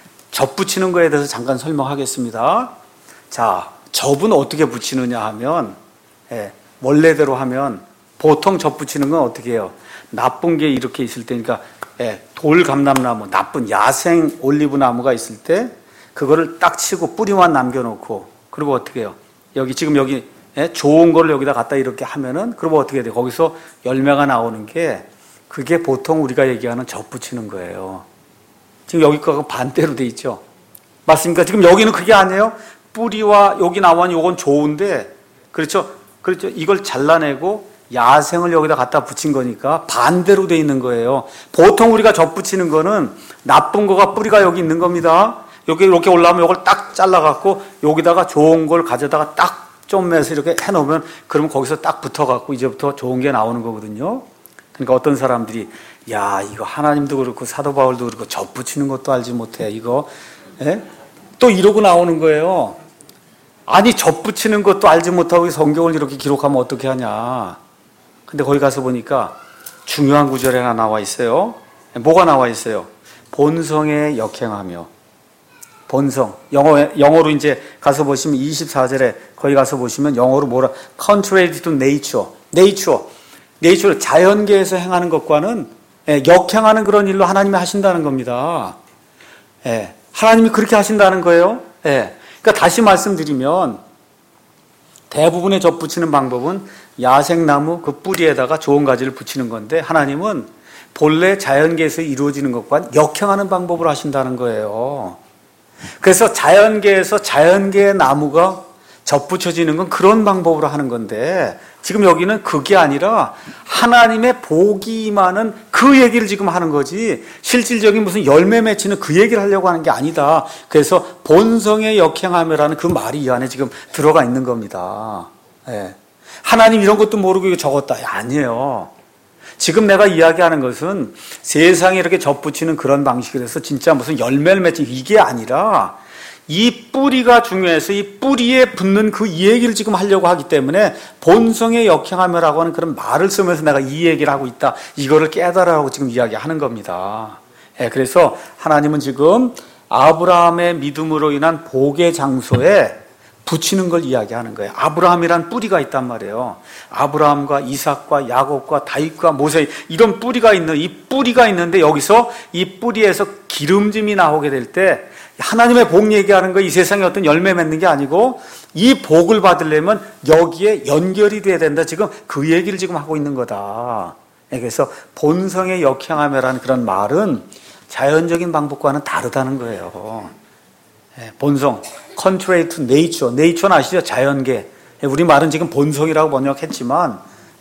접붙이는 거에 대해서 잠깐 설명하겠습니다. 자, 접은 어떻게 붙이느냐 하면, 예, 원래대로 하면 보통 접붙이는 건 어떻게 해요? 나쁜 게 이렇게 있을 때니까, 예, 돌감람나무, 나쁜 야생 올리브 나무가 있을 때 그거를 딱 치고 뿌리만 남겨놓고, 그리고 어떻게 해요? 여기 지금 여기 예, 좋은 거를 여기다 갖다 이렇게 하면은 그러면 어떻게 돼요? 거기서 열매가 나오는 게 그게 보통 우리가 얘기하는 접붙이는 거예요. 지금 여기 거가 반대로 돼 있죠. 맞습니까? 지금 여기는 그게 아니에요. 뿌리와 여기 나온 요건 좋은데, 그렇죠? 그렇죠. 이걸 잘라내고 야생을 여기다 갖다 붙인 거니까 반대로 돼 있는 거예요. 보통 우리가 접붙이는 거는 나쁜 거가 뿌리가 여기 있는 겁니다. 여기 이렇게 올라오면 이걸 딱 잘라갖고 여기다가 좋은 걸 가져다가 딱 좀 해서 이렇게 해놓으면 그러면 거기서 딱 붙어갖고 이제부터 좋은 게 나오는 거거든요. 그러니까 어떤 사람들이 야, 이거 하나님도 그렇고 사도 바울도 그렇고 접붙이는 것도 알지 못해. 이거 예? 또 이러고 나오는 거예요. 아니, 접붙이는 것도 알지 못하고 성경을 이렇게 기록하면 어떻게 하냐. 근데 거기 가서 보니까 중요한 구절이 하나 나와 있어요. 뭐가 나와 있어요? 본성에 역행하며. 본성. 영어, 영어로 이제 가서 보시면 이십사 절에 거기 가서 보시면 영어로 뭐라, contrary to nature. nature. nature. 자연계에서 행하는 것과는 예, 역행하는 그런 일로 하나님이 하신다는 겁니다. 예, 하나님이 그렇게 하신다는 거예요. 예, 그러니까 다시 말씀드리면 대부분의 접붙이는 방법은 야생나무 그 뿌리에다가 좋은 가지를 붙이는 건데 하나님은 본래 자연계에서 이루어지는 것과 역행하는 방법으로 하신다는 거예요. 그래서 자연계에서 자연계의 나무가 접붙여지는 건 그런 방법으로 하는 건데 지금 여기는 그게 아니라 하나님의 복이 임하는 그 얘기를 지금 하는 거지 실질적인 무슨 열매 맺히는 그 얘기를 하려고 하는 게 아니다. 그래서 본성에 역행하며라는 그 말이 이 안에 지금 들어가 있는 겁니다. 예. 하나님 이런 것도 모르고 이거 적었다. 아니에요. 지금 내가 이야기하는 것은 세상에 이렇게 접붙이는 그런 방식으로 해서 진짜 무슨 열매를 맺힌 이게 아니라 이 뿌리가 중요해서 이 뿌리에 붙는 그 이 얘기를 지금 하려고 하기 때문에 본성에 역행하며라고 하는 그런 말을 쓰면서 내가 이 얘기를 하고 있다. 이거를 깨달으라고 지금 이야기하는 겁니다. 예, 그래서 하나님은 지금 아브라함의 믿음으로 인한 복의 장소에 붙이는 걸 이야기하는 거예요. 아브라함이란 뿌리가 있단 말이에요. 아브라함과 이삭과 야곱과 다윗과 모세 이런 뿌리가 있는 이 뿌리가 있는데 여기서 이 뿌리에서 기름짐이 나오게 될 때 하나님의 복 얘기하는 거 이 세상에 어떤 열매 맺는 게 아니고 이 복을 받으려면 여기에 연결이 돼야 된다. 지금 그 얘기를 지금 하고 있는 거다. 그래서 본성에 역행하며라는 그런 말은 자연적인 방법과는 다르다는 거예요. 본성, contrary to nature. nature는 아시죠? 자연계. 우리 말은 지금 본성이라고 번역했지만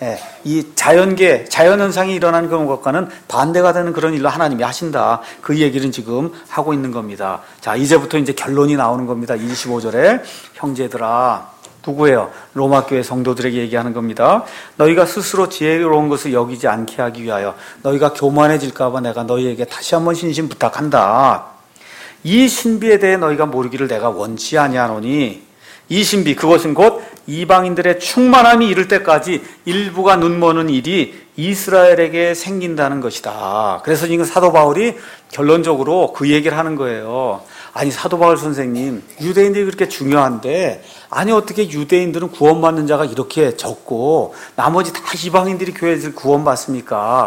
이 자연계, 자연현상이 일어나는 그런 것과는 반대가 되는 그런 일로 하나님이 하신다. 그 얘기를 지금 하고 있는 겁니다. 자, 이제부터 이제 결론이 나오는 겁니다. 이십오 절에 형제들아, 누구예요? 로마교회 성도들에게 얘기하는 겁니다. 너희가 스스로 지혜로운 것을 여기지 않게 하기 위하여 너희가 교만해질까 봐 내가 너희에게 다시 한번 신심 부탁한다. 이 신비에 대해 너희가 모르기를 내가 원치 아니하노니 이 신비 그것은 곧 이방인들의 충만함이 이를 때까지 일부가 눈머는 일이 이스라엘에게 생긴다는 것이다. 그래서 지금 사도 바울이 결론적으로 그 얘기를 하는 거예요. 아니 사도 바울 선생님 유대인들이 그렇게 중요한데 아니 어떻게 유대인들은 구원받는 자가 이렇게 적고 나머지 다 이방인들이 교회에서 구원받습니까?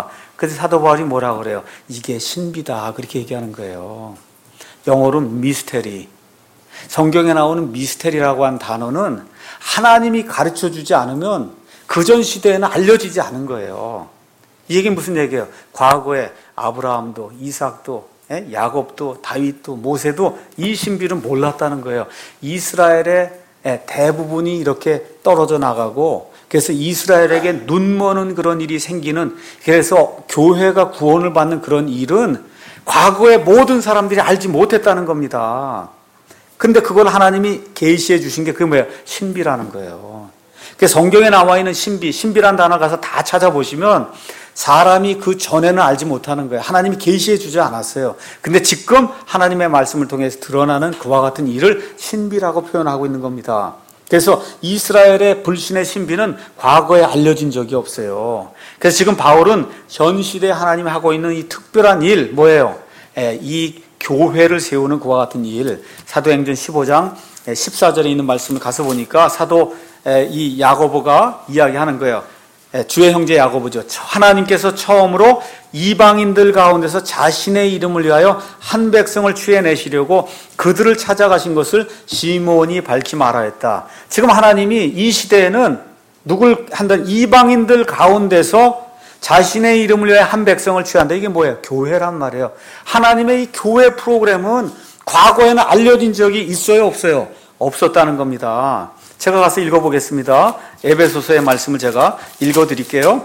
그래서 사도 바울이 뭐라고 그래요? 이게 신비다. 그렇게 얘기하는 거예요. 영어로는 미스테리. 성경에 나오는 미스테리라고 한 단어는 하나님이 가르쳐주지 않으면 그전 시대에는 알려지지 않은 거예요. 이 얘기는 무슨 얘기예요? 과거에 아브라함도 이삭도 야곱도 다윗도 모세도 이 신비를 몰랐다는 거예요. 이스라엘의 대부분이 이렇게 떨어져 나가고, 그래서 이스라엘에게 눈머는 그런 일이 생기는, 그래서 교회가 구원을 받는 그런 일은 과거의 모든 사람들이 알지 못했다는 겁니다. 근데 그걸 하나님이 계시해 주신 게 그게 뭐예요? 신비라는 거예요. 그래서 성경에 나와 있는 신비, 신비란 단어 가서 다 찾아보시면 사람이 그 전에는 알지 못하는 거예요. 하나님이 계시해 주지 않았어요. 근데 지금 하나님의 말씀을 통해서 드러나는 그와 같은 일을 신비라고 표현하고 있는 겁니다. 그래서 이스라엘의 불신의 신비는 과거에 알려진 적이 없어요. 그래서 지금 바울은 현 시대에 하나님이 하고 있는 이 특별한 일, 뭐예요? 이 교회를 세우는 그와 같은 일, 사도행전 십오 장 십사 절에 있는 말씀을 가서 보니까 사도 이 야고보가 이야기하는 거예요. 주의 형제 야고보죠. 하나님께서 처음으로 이방인들 가운데서 자신의 이름을 위하여 한 백성을 취해내시려고 그들을 찾아가신 것을 시몬이 밝히 말하였다. 지금 하나님이 이 시대에는 누굴 한다? 이방인들 가운데서 자신의 이름을 위하여 한 백성을 취한다. 이게 뭐예요? 교회란 말이에요. 하나님의 이 교회 프로그램은 과거에는 알려진 적이 있어요? 없어요? 없었다는 겁니다. 제가 가서 읽어보겠습니다. 에베소서의 말씀을 제가 읽어드릴게요.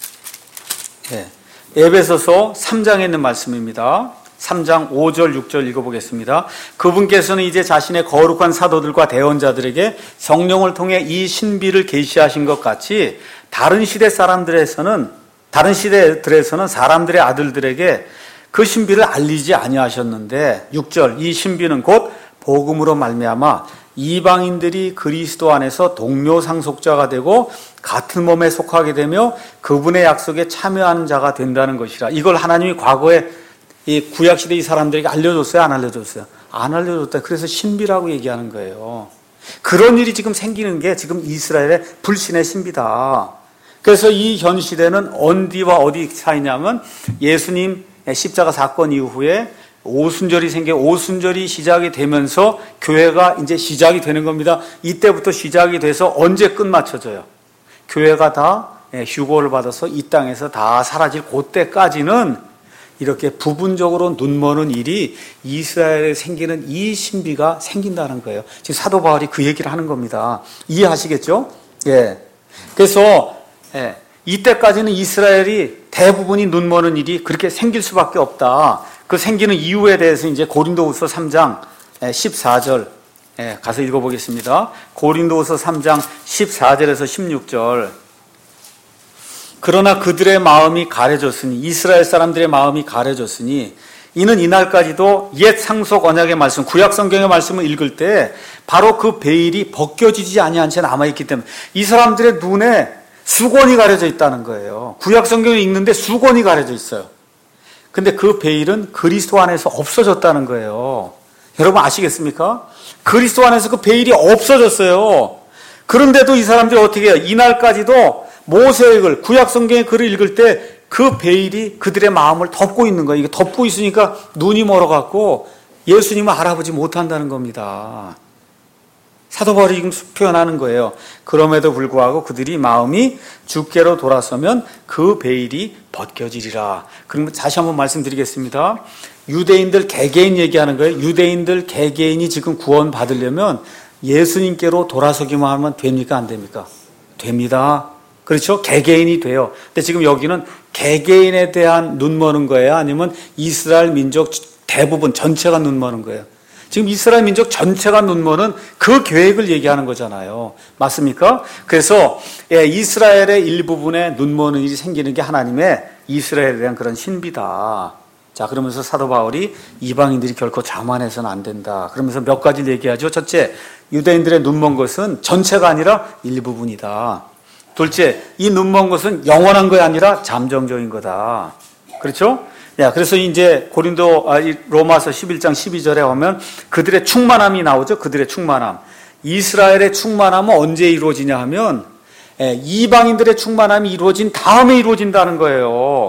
네. 에베소서 삼 장에 있는 말씀입니다. 삼 장 오 절 육 절 읽어보겠습니다. 그분께서는 이제 자신의 거룩한 사도들과 대언자들에게 성령을 통해 이 신비를 계시하신 것 같이 다른 시대 사람들에서는 다른 시대들에서는 사람들의 아들들에게 그 신비를 알리지 아니하셨는데, 육 절, 이 신비는 곧 복음으로 말미암아 이방인들이 그리스도 안에서 동료 상속자가 되고 같은 몸에 속하게 되며 그분의 약속에 참여하는 자가 된다는 것이라. 이걸 하나님이 과거에 이 구약시대 이 사람들에게 알려줬어요? 안 알려줬어요? 안 알려줬다. 그래서 신비라고 얘기하는 거예요. 그런 일이 지금 생기는 게 지금 이스라엘의 불신의 신비다. 그래서 이 현 시대는 어디와 어디 사이냐면 예수님 십자가 사건 이후에 오순절이 생겨 오순절이 시작이 되면서 교회가 이제 시작이 되는 겁니다. 이때부터 시작이 돼서 언제 끝마쳐져요? 교회가 다 휴고를 받아서 이 땅에서 다 사라질 그때까지는 이렇게 부분적으로 눈머는 일이 이스라엘에 생기는 이 신비가 생긴다는 거예요. 지금 사도 바울이 그 얘기를 하는 겁니다. 이해하시겠죠? 예. 그래서 예, 이때까지는 이스라엘이 대부분이 눈머는 일이 그렇게 생길 수밖에 없다. 그 생기는 이유에 대해서 이제 고린도후서 삼 장 십사 절 가서 읽어보겠습니다. 고린도후서 삼 장 십사 절에서 십육 절. 그러나 그들의 마음이 가려졌으니, 이스라엘 사람들의 마음이 가려졌으니 이는 이날까지도 옛 상속 언약의 말씀, 구약 성경의 말씀을 읽을 때 바로 그 베일이 벗겨지지 아니한 채 남아있기 때문에 이 사람들의 눈에 수건이 가려져 있다는 거예요. 구약 성경을 읽는데 수건이 가려져 있어요. 근데 그 베일은 그리스도 안에서 없어졌다는 거예요. 여러분 아시겠습니까? 그리스도 안에서 그 베일이 없어졌어요. 그런데도 이 사람들이 어떻게 해요? 이날까지도 모세의 글, 구약 성경의 글을 읽을 때 그 베일이 그들의 마음을 덮고 있는 거예요. 이게 덮고 있으니까 눈이 멀어갖고 예수님을 알아보지 못한다는 겁니다. 사도 바울이 지금 표현하는 거예요. 그럼에도 불구하고 그들이 마음이 주께로 돌아서면 그 베일이 벗겨지리라. 그러면 다시 한번 말씀드리겠습니다. 유대인들 개개인 얘기하는 거예요. 유대인들 개개인이 지금 구원 받으려면 예수님께로 돌아서기만 하면 됩니까? 안 됩니까? 됩니다. 그렇죠? 개개인이 돼요. 근데 지금 여기는 개개인에 대한 눈머는 거예요? 아니면 이스라엘 민족 대부분 전체가 눈머는 거예요? 지금 이스라엘 민족 전체가 눈머는 그 계획을 얘기하는 거잖아요. 맞습니까? 그래서 이스라엘의 일부분에 눈머는 일이 생기는 게 하나님의 이스라엘에 대한 그런 신비다. 자, 그러면서 사도 바울이 이방인들이 결코 자만해서는 안 된다. 그러면서 몇 가지를 얘기하죠. 첫째, 유대인들의 눈먼 것은 전체가 아니라 일부분이다. 둘째, 이 눈먼 것은 영원한 것이 아니라 잠정적인 거다. 그렇죠? 야, 그래서 이제 고린도, 아, 로마서 십일 장 십이 절에 보면 그들의 충만함이 나오죠. 그들의 충만함. 이스라엘의 충만함은 언제 이루어지냐 하면, 예, 이방인들의 충만함이 이루어진 다음에 이루어진다는 거예요.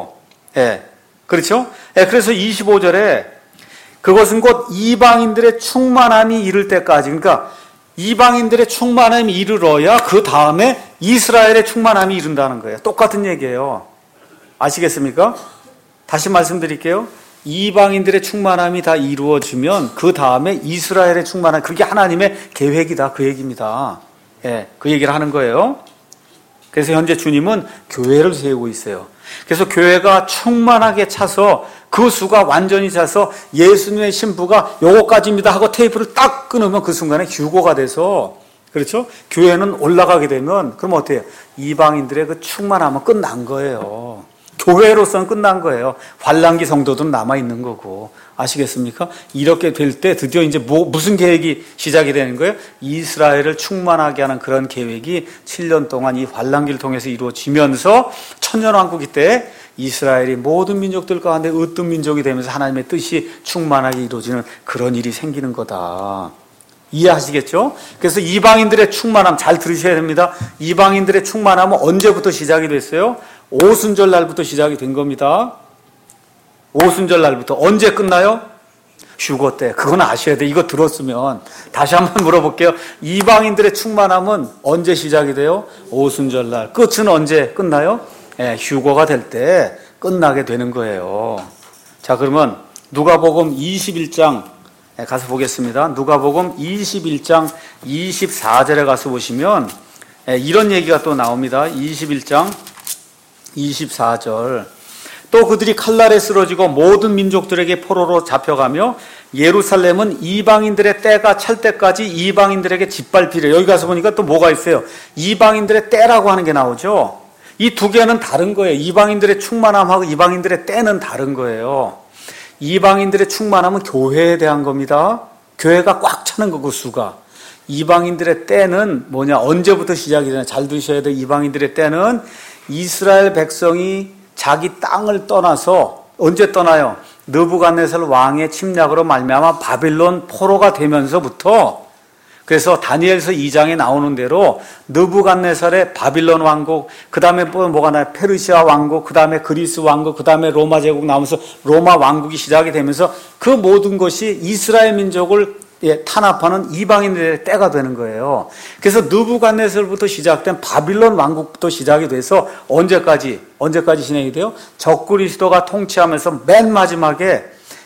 예. 그렇죠? 예, 그래서 이십오 절에 그것은 곧 이방인들의 충만함이 이를 때까지, 그러니까 이방인들의 충만함이 이르러야 그 다음에 이스라엘의 충만함이 이른다는 거예요. 똑같은 얘기예요. 아시겠습니까? 다시 말씀드릴게요. 이방인들의 충만함이 다 이루어지면 그 다음에 이스라엘의 충만함, 그게 하나님의 계획이다, 그 얘기입니다. 예, 그 얘기를 하는 거예요. 그래서 현재 주님은 교회를 세우고 있어요. 그래서 교회가 충만하게 차서 그 수가 완전히 차서 예수님의 신부가 요거까지입니다 하고 테이프를 딱 끊으면 그 순간에 휴고가 돼서, 그렇죠? 교회는 올라가게 되면 그럼 어때요? 이방인들의 그 충만함은 끝난 거예요. 교회로서는 끝난 거예요. 환란기 성도들은 남아있는 거고. 아시겠습니까? 이렇게 될 때 드디어 이제 뭐, 무슨 계획이 시작이 되는 거예요? 이스라엘을 충만하게 하는 그런 계획이 칠 년 동안 이 환란기를 통해서 이루어지면서 천년왕국이 때 이스라엘이 모든 민족들 가운데 으뜸 민족이 되면서 하나님의 뜻이 충만하게 이루어지는 그런 일이 생기는 거다. 이해하시겠죠? 그래서 이방인들의 충만함 잘 들으셔야 됩니다. 이방인들의 충만함은 언제부터 시작이 됐어요? 오순절 날부터 시작이 된 겁니다. 오순절 날부터. 언제 끝나요? 휴거 때. 그건 아셔야 돼. 이거 들었으면. 다시 한번 물어볼게요. 이방인들의 충만함은 언제 시작이 돼요? 오순절 날. 끝은 언제 끝나요? 예, 휴거가 될 때 끝나게 되는 거예요. 자, 그러면 누가복음 이십일 장 가서 보겠습니다. 누가복음 이십일 장 이십사 절에 가서 보시면 이런 얘기가 또 나옵니다. 이십일 장 이십사 절. 또 그들이 칼날에 쓰러지고 모든 민족들에게 포로로 잡혀가며 예루살렘은 이방인들의 때가 찰 때까지 이방인들에게 짓밟히려. 여기 가서 보니까 또 뭐가 있어요? 이방인들의 때라고 하는 게 나오죠. 이 두 개는 다른 거예요. 이방인들의 충만함하고 이방인들의 때는 다른 거예요. 이방인들의 충만함은 교회에 대한 겁니다. 교회가 꽉 차는 거고 수가. 이방인들의 때는 뭐냐? 언제부터 시작이 되냐? 잘 들으셔야 돼요. 이방인들의 때는 이스라엘 백성이 자기 땅을 떠나서 언제 떠나요? 느부갓네살 왕의 침략으로 말미암아 바빌론 포로가 되면서부터, 그래서 다니엘서 이 장에 나오는 대로 느부갓네살의 바빌론 왕국, 그 다음에 뭐가 나요? 페르시아 왕국, 그 다음에 그리스 왕국, 그 다음에 로마 제국 나오면서 로마 왕국이 시작이 되면서 그 모든 것이 이스라엘 민족을 예, 탄압하는 이방인들의 때가 되는 거예요. 그래서 느부갓네살부터 시작된 바빌론 왕국부터 시작이 돼서 언제까지 언제까지 진행이 돼요? 적그리스도가 통치하면서 맨 마지막에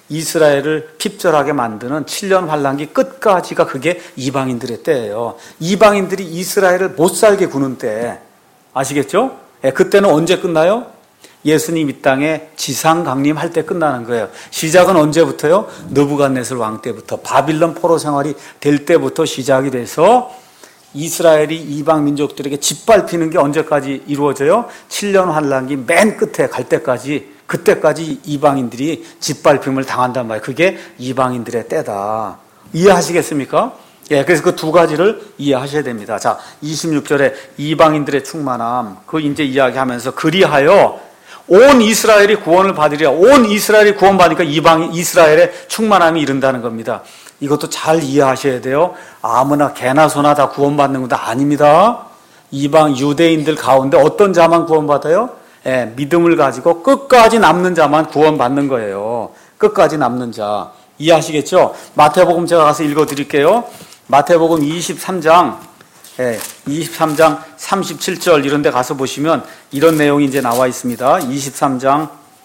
이스라엘을 핍절하게 만드는 칠 년 환란기 끝까지가 그게 이방인들의 때예요. 이방인들이 이스라엘을 못 살게 구는 때. 아시겠죠? 예, 그때는 언제 끝나요? 예수님 이 땅에 지상 강림할 때 끝나는 거예요. 시작은 언제부터요? 느부갓네살 왕 때부터, 바빌론 포로 생활이 될 때부터 시작이 돼서 이스라엘이 이방 민족들에게 짓밟히는 게 언제까지 이루어져요? 칠 년 환란기 맨 끝에 갈 때까지, 그때까지 이방인들이 짓밟힘을 당한단 말이에요. 그게 이방인들의 때다. 이해하시겠습니까? 예, 그래서 그 두 가지를 이해하셔야 됩니다. 자, 이십육 절에 이방인들의 충만함, 그 이제 이야기하면서 그리하여 온 이스라엘이 구원을 받으리라. 온 이스라엘이 구원받으니까 이방 이스라엘의 충만함이 이른다는 겁니다. 이것도 잘 이해하셔야 돼요. 아무나 개나 소나 다 구원받는 것도 아닙니다. 이방 유대인들 가운데 어떤 자만 구원받아요? 예, 믿음을 가지고 끝까지 남는 자만 구원받는 거예요. 끝까지 남는 자. 이해하시겠죠? 마태복음 제가 가서 읽어드릴게요. 마태복음 이십삼 장 예, 이십삼 장 삼십칠 절 이런 데 가서 보시면 이런 내용이 이제 나와 있습니다. 이십삼 장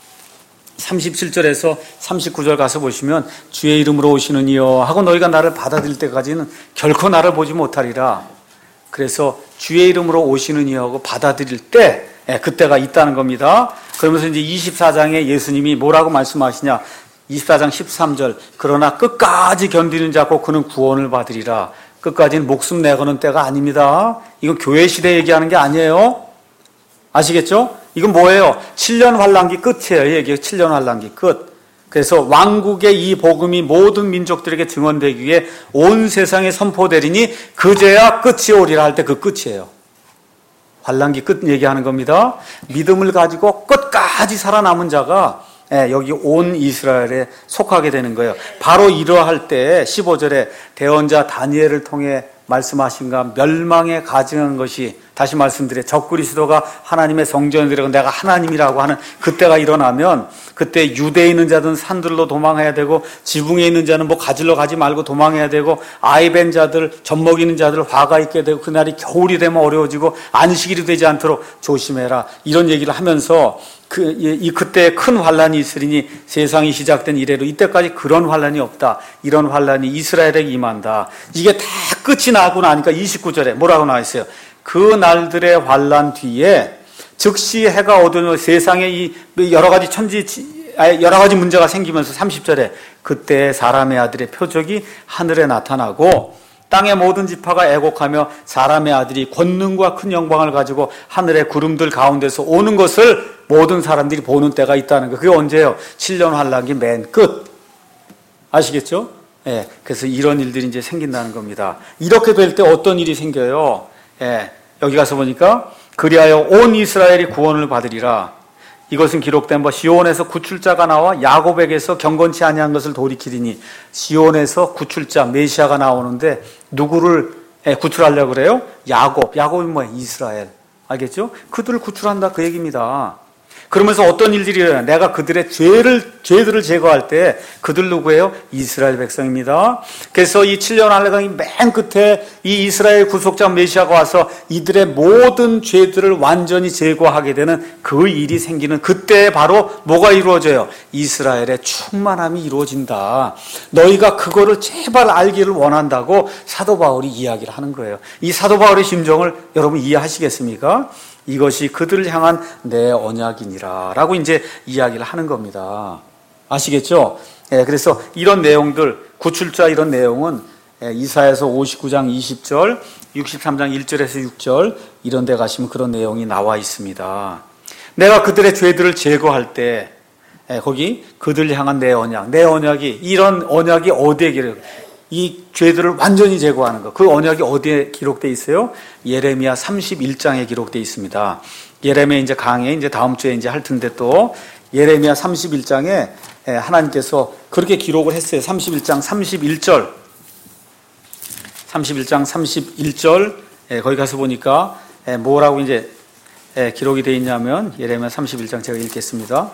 삼십칠 절에서 삼십구 절 가서 보시면 주의 이름으로 오시는 이여 하고 너희가 나를 받아들일 때까지는 결코 나를 보지 못하리라. 그래서 주의 이름으로 오시는 이여 하고 받아들일 때 예, 그때가 있다는 겁니다. 그러면서 이제 이십사 장에 예수님이 뭐라고 말씀하시냐? 이십사 장 십삼 절 그러나 끝까지 견디는 자 곧 그는 구원을 받으리라. 끝까지는 목숨 내거는 때가 아닙니다. 이건 교회 시대 얘기하는 게 아니에요. 아시겠죠? 이건 뭐예요? 칠 년 환란기 끝이에요. 얘기해요. 칠 년 환란기 끝. 그래서 왕국의 이 복음이 모든 민족들에게 증언되기 위해 온 세상에 선포되리니 그제야 끝이 오리라 할 때 그 끝이에요. 환란기 끝 얘기하는 겁니다. 믿음을 가지고 끝까지 살아남은 자가 예, 여기 온 이스라엘에 속하게 되는 거예요. 바로 이러할 때 십오 절에 대언자 다니엘을 통해 말씀하신가 멸망에 가증한 것이 다시 말씀드려 적그리스도가 하나님의 성전에 들어가 내가 하나님이라고 하는 그때가 일어나면 그때 유대에 있는 자들은 산들로 도망해야 되고 지붕에 있는 자는 뭐 가지러 가지 말고 도망해야 되고 아이벤 자들 젖먹이는 자들 화가 있게 되고 그날이 겨울이 되면 어려워지고 안식일이 되지 않도록 조심해라 이런 얘기를 하면서 그, 이, 그때 큰 환란이 있으리니 세상이 시작된 이래로 이때까지 그런 환란이 없다. 이런 환란이 이스라엘에게 임한다. 이게 다 끝이 나고 나니까 이십구 절에 뭐라고 나와 있어요? 그 날들의 환란 뒤에 즉시 해가 어두워 세상에 이 여러 가지 천지, 여러 가지 문제가 생기면서 삼십 절에 그때 사람의 아들의 표적이 하늘에 나타나고 땅의 모든 지파가 애곡하며 사람의 아들이 권능과 큰 영광을 가지고 하늘의 구름들 가운데서 오는 것을 모든 사람들이 보는 때가 있다는 거. 그게 언제예요? 칠 년 환란기 맨 끝. 아시겠죠? 예. 그래서 이런 일들이 이제 생긴다는 겁니다. 이렇게 될 때 어떤 일이 생겨요? 예. 여기 가서 보니까 그리하여 온 이스라엘이 구원을 받으리라. 이것은 기록된 바 시온에서 구출자가 나와 야곱에게서 경건치 아니한 것을 돌이키리니 시온에서 구출자 메시아가 나오는데 누구를 구출하려고 그래요? 야곱. 야곱이 뭐예요? 이스라엘. 알겠죠? 그들을 구출한다 그 얘기입니다. 그러면서 어떤 일들이 일어나요? 내가 그들의 죄를, 죄들을 제거할 때 그들 누구예요? 이스라엘 백성입니다. 그래서 이 칠 년 환란기 맨 끝에 이 이스라엘 구속자 메시아가 와서 이들의 모든 죄들을 완전히 제거하게 되는 그 일이 생기는 그때 바로 뭐가 이루어져요? 이스라엘의 충만함이 이루어진다. 너희가 그거를 제발 알기를 원한다고 사도 바울이 이야기를 하는 거예요. 이 사도 바울의 심정을 여러분 이해하시겠습니까? 이것이 그들을 향한 내 언약이니라 라고 이제 이야기를 하는 겁니다. 아시겠죠? 예, 그래서 이런 내용들, 구출자 이런 내용은 예, 이사야서 오십구 장 이십 절, 육십삼 장 일 절에서 육 절 이런 데 가시면 그런 내용이 나와 있습니다. 내가 그들의 죄들을 제거할 때 예, 거기 그들을 향한 내 언약, 내 언약이 이런 언약이 어디에 기록 이 죄들을 완전히 제거하는 것. 그 언약이 어디에 기록되어 있어요? 예레미야 삼십일 장에 기록되어 있습니다. 예레미야 이제 강의 이제 다음 주에 이제 할 텐데 또 예레미야 삼십일 장에 하나님께서 그렇게 기록을 했어요. 삼십일 장 삼십일 절. 삼십일 장 삼십일 절. 거기 가서 보니까 뭐라고 이제 기록이 되어 있냐면 예레미야 삼십일 장 제가 읽겠습니다.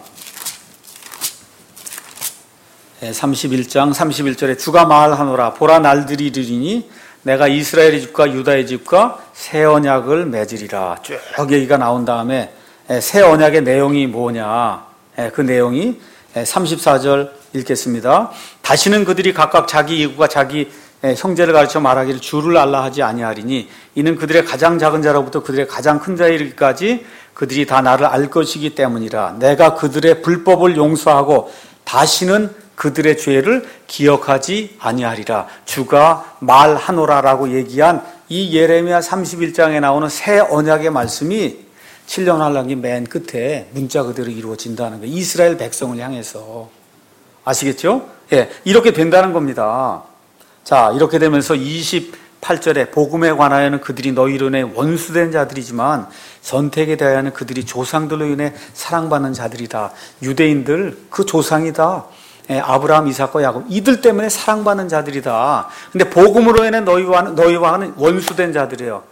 삼십일 장 삼십일 절에 주가 말하노라 보라 날들이 이르리니 내가 이스라엘의 집과 유다의 집과 새 언약을 맺으리라. 쭉 얘기가 나온 다음에 새 언약의 내용이 뭐냐, 그 내용이 삼십사 절 읽겠습니다. 다시는 그들이 각각 자기 이구가 자기 형제를 가르쳐 말하기를 주를 알라 하지 아니하리니 이는 그들의 가장 작은 자로부터 그들의 가장 큰 자에 이르기까지 그들이 다 나를 알 것이기 때문이라. 내가 그들의 불법을 용서하고 다시는 그들의 죄를 기억하지 아니하리라. 주가 말하노라라고 얘기한 이 예레미야 삼십일 장에 나오는 새 언약의 말씀이 칠 년 환란기 맨 끝에 문자 그대로 이루어진다는 거예요. 이스라엘 백성을 향해서. 아시겠죠? 예, 이렇게 된다는 겁니다. 자, 이렇게 되면서 이십팔 절에 복음에 관하여는 그들이 너희로 인해 원수된 자들이지만 선택에 대하여는 그들이 조상들로 인해 사랑받는 자들이다. 유대인들 그 조상이다. 아브라함, 이삭과 야곱 이들 때문에 사랑받는 자들이다. 근데 복음으로 인해 너희와, 너희와는 원수된 자들이에요.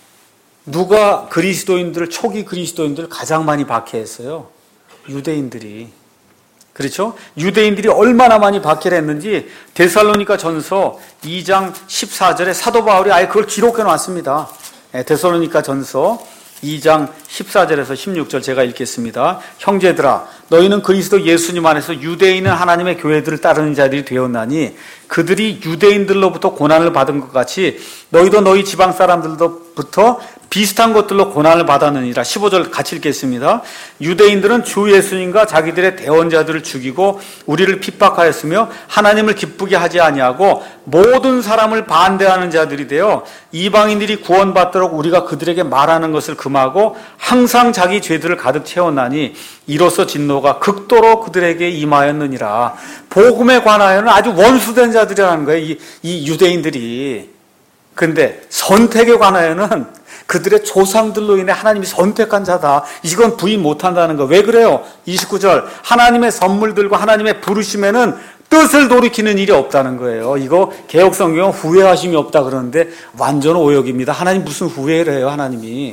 누가 그리스도인들을 초기 그리스도인들을 가장 많이 박해했어요? 유대인들이. 그렇죠? 유대인들이 얼마나 많이 박해를 했는지 데살로니가 전서 이 장 십사 절에 사도 바울이 아예 그걸 기록해 놨습니다. 데살로니가 전서 이 장 십사 절에서 십육 절 제가 읽겠습니다. 형제들아 너희는 그리스도 예수님 안에서 유대인은 하나님의 교회들을 따르는 자들이 되었나니 그들이 유대인들로부터 고난을 받은 것 같이 너희도 너희 지방 사람들로부터 비슷한 것들로 고난을 받았느니라. 십오 절 같이 읽겠습니다. 유대인들은 주 예수님과 자기들의 대언자들을 죽이고 우리를 핍박하였으며 하나님을 기쁘게 하지 아니하고 모든 사람을 반대하는 자들이 되어 이방인들이 구원받도록 우리가 그들에게 말하는 것을 금하고 항상 자기 죄들을 가득 채웠나니 이로써 진노가 극도로 그들에게 임하였느니라. 복음에 관하여는 아주 원수된 자들이라는 거예요. 이, 이 유대인들이. 근데 선택에 관하여는 그들의 조상들로 인해 하나님이 선택한 자다. 이건 부인 못한다는 거. 왜 그래요? 이십구 절 하나님의 선물들과 하나님의 부르심에는 뜻을 돌이키는 일이 없다는 거예요. 이거 개혁성경은 후회하심이 없다 그러는데 완전 오역입니다. 하나님 무슨 후회를 해요, 하나님이.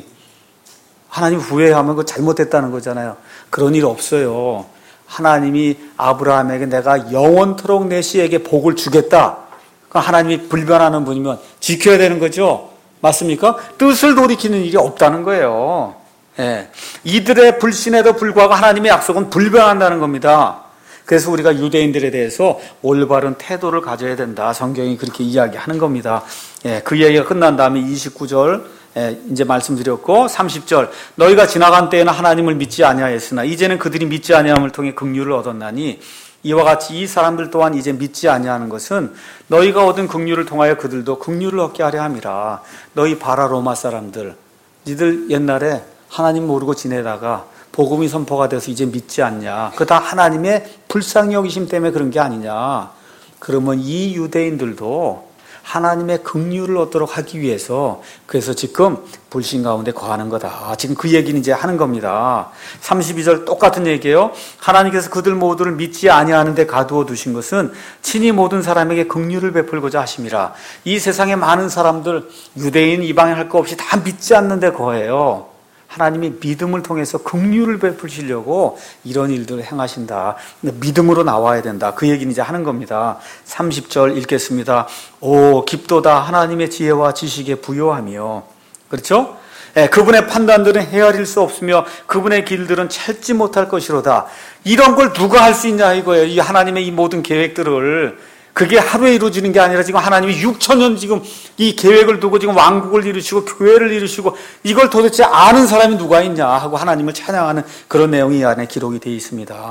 하나님 후회하면 그거 잘못했다는 거잖아요. 그런 일 없어요. 하나님이 아브라함에게 내가 영원토록 내 씨에게 복을 주겠다. 하나님이 불변하는 분이면 지켜야 되는 거죠. 맞습니까? 뜻을 돌이키는 일이 없다는 거예요. 예. 이들의 불신에도 불구하고 하나님의 약속은 불변한다는 겁니다. 그래서 우리가 유대인들에 대해서 올바른 태도를 가져야 된다. 성경이 그렇게 이야기하는 겁니다. 예. 그 얘기가 끝난 다음에 이십구 절 예, 이제 말씀드렸고 삼십 절 너희가 지나간 때에는 하나님을 믿지 아니하였으나 이제는 그들이 믿지 아니함을 통해 긍휼을 얻었나니 이와 같이 이 사람들 또한 이제 믿지 아니하는 것은 너희가 얻은 긍휼을 통하여 그들도 긍휼을 얻게 하려 함이라. 너희 바라 로마 사람들, 니들 옛날에 하나님 모르고 지내다가 복음이 선포가 돼서 이제 믿지 않냐. 그거 다 하나님의 불쌍히 여기심 때문에 그런 게 아니냐. 그러면 이 유대인들도 하나님의 긍휼을 얻도록 하기 위해서 그래서 지금 불신 가운데 거하는 거다. 지금 그 얘기는 이제 하는 겁니다. 삼십이 절 똑같은 얘기예요. 하나님께서 그들 모두를 믿지 아니하는 데 가두어 두신 것은 친히 모든 사람에게 긍휼을 베풀고자 하심이라. 이 세상에 많은 사람들 유대인 이방인 할 거 없이 다 믿지 않는 데 거해요. 하나님이 믿음을 통해서 긍휼을 베푸시려고 이런 일들을 행하신다. 믿음으로 나와야 된다. 그 얘기는 이제 하는 겁니다. 삼십 절 읽겠습니다. 오 깊도다 하나님의 지혜와 지식에 부요하며. 그렇죠? 예, 그분의 판단들은 헤아릴 수 없으며 그분의 길들은 찾지 못할 것이로다. 이런 걸 누가 할 수 있냐 이거예요. 이 하나님의 이 모든 계획들을. 그게 하루에 이루어지는 게 아니라 지금 하나님이 육천 년 지금 이 계획을 두고 지금 왕국을 이루시고 교회를 이루시고 이걸 도대체 아는 사람이 누가 있냐 하고 하나님을 찬양하는 그런 내용이 이 안에 기록이 되어 있습니다.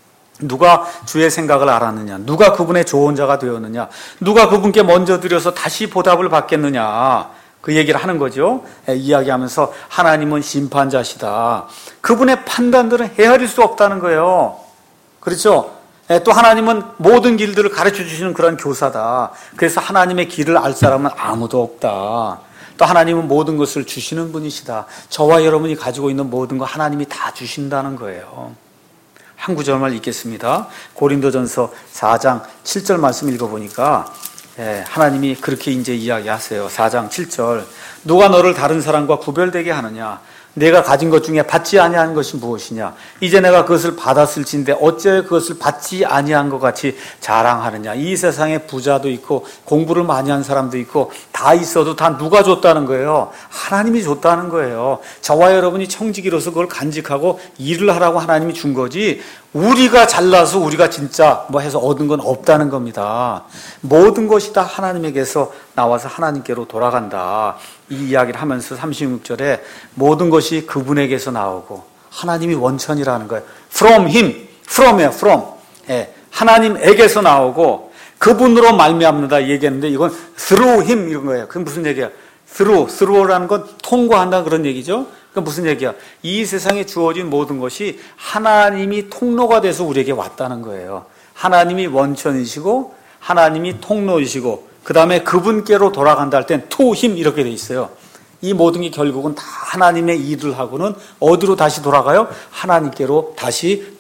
누가 주의 생각을 알았느냐, 누가 그분의 조언자가 되었느냐, 누가 그분께 먼저 드려서 다시 보답을 받겠느냐, 그 얘기를 하는 거죠. 예, 이야기하면서 하나님은 심판자시다. 그분의 판단들은 헤아릴 수 없다는 거예요. 그렇죠? 또 하나님은 모든 길들을 가르쳐 주시는 그런 교사다. 그래서 하나님의 길을 알 사람은 아무도 없다. 또 하나님은 모든 것을 주시는 분이시다. 저와 여러분이 가지고 있는 모든 거 하나님이 다 주신다는 거예요. 한 구절만 읽겠습니다. 고린도전서 사 장 칠 절 말씀 읽어보니까 하나님이 그렇게 이제 이야기하세요. 사 장 칠 절 누가 너를 다른 사람과 구별되게 하느냐? 내가 가진 것 중에 받지 아니한 것이 무엇이냐? 이제 내가 그것을 받았을진데 어찌하여 그것을 받지 아니한 것 같이 자랑하느냐? 이 세상에 부자도 있고 공부를 많이 한 사람도 있고 다 있어도 다 누가 줬다는 거예요? 하나님이 줬다는 거예요. 저와 여러분이 청지기로서 그걸 간직하고 일을 하라고 하나님이 준 거지 우리가 잘나서 우리가 진짜 뭐 해서 얻은 건 없다는 겁니다. 모든 것이 다 하나님에게서 나와서 하나님께로 돌아간다. 이 이야기를 하면서 삼십육 절에 모든 것이 그분에게서 나오고 하나님이 원천이라는 거예요. From Him, From이에요. From. 예, 하나님에게서 나오고 그분으로 말미암는다 얘기했는데 이건 Through Him 이런 거예요. 그건 무슨 얘기야? Through, Through라는 건 통과한다 그런 얘기죠. 그건 무슨 얘기야? 이 세상에 주어진 모든 것이 하나님이 통로가 돼서 우리에게 왔다는 거예요. 하나님이 원천이시고 하나님이 통로이시고 그 다음에 그분께로 돌아간다 할 땐 to him 이렇게 돼 있어요. 이 모든 게 결국은 다 하나님의 일을 하고는 어디로 다시 돌아가요? 하나님께로 다시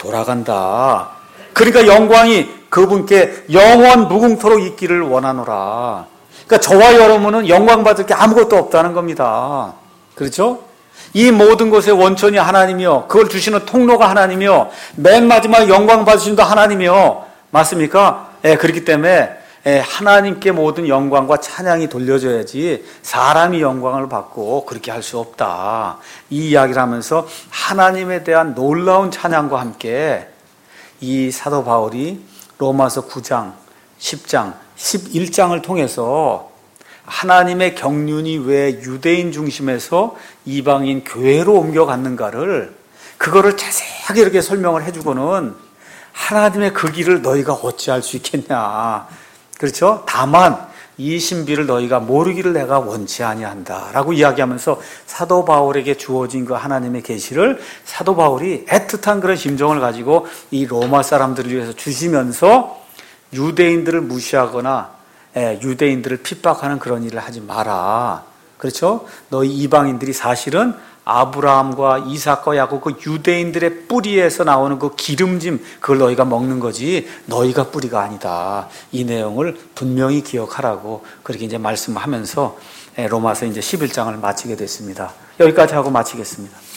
돌아간다. 그러니까 영광이 그분께 영원 무궁토록 있기를 원하노라. 그러니까 저와 여러분은 영광 받을 게 아무것도 없다는 겁니다. 그렇죠? 이 모든 것의 원천이 하나님이요. 그걸 주시는 통로가 하나님이요. 맨 마지막 영광 받으신다 하나님이요. 맞습니까? 예, 그렇기 때문에 하나님께 모든 영광과 찬양이 돌려져야지 사람이 영광을 받고 그렇게 할 수 없다. 이 이야기를 하면서 하나님에 대한 놀라운 찬양과 함께 이 사도 바울이 로마서 구 장, 십 장, 십일 장을 통해서 하나님의 경륜이 왜 유대인 중심에서 이방인 교회로 옮겨갔는가를 그거를 자세하게 이렇게 설명을 해주고는 하나님의 그 길을 너희가 어찌할 수 있겠냐. 그렇죠? 다만 이 신비를 너희가 모르기를 내가 원치 아니한다라고 이야기하면서 사도 바울에게 주어진 그 하나님의 계시를 사도 바울이 애틋한 그런 심정을 가지고 이 로마 사람들을 위해서 주시면서 유대인들을 무시하거나 유대인들을 핍박하는 그런 일을 하지 마라. 그렇죠? 너희 이방인들이 사실은 아브라함과 이삭과 야곱 그 유대인들의 뿌리에서 나오는 그 기름짐 그걸 너희가 먹는 거지 너희가 뿌리가 아니다. 이 내용을 분명히 기억하라고 그렇게 이제 말씀하면서 로마서 이제 십일 장을 마치게 됐습니다. 여기까지 하고 마치겠습니다.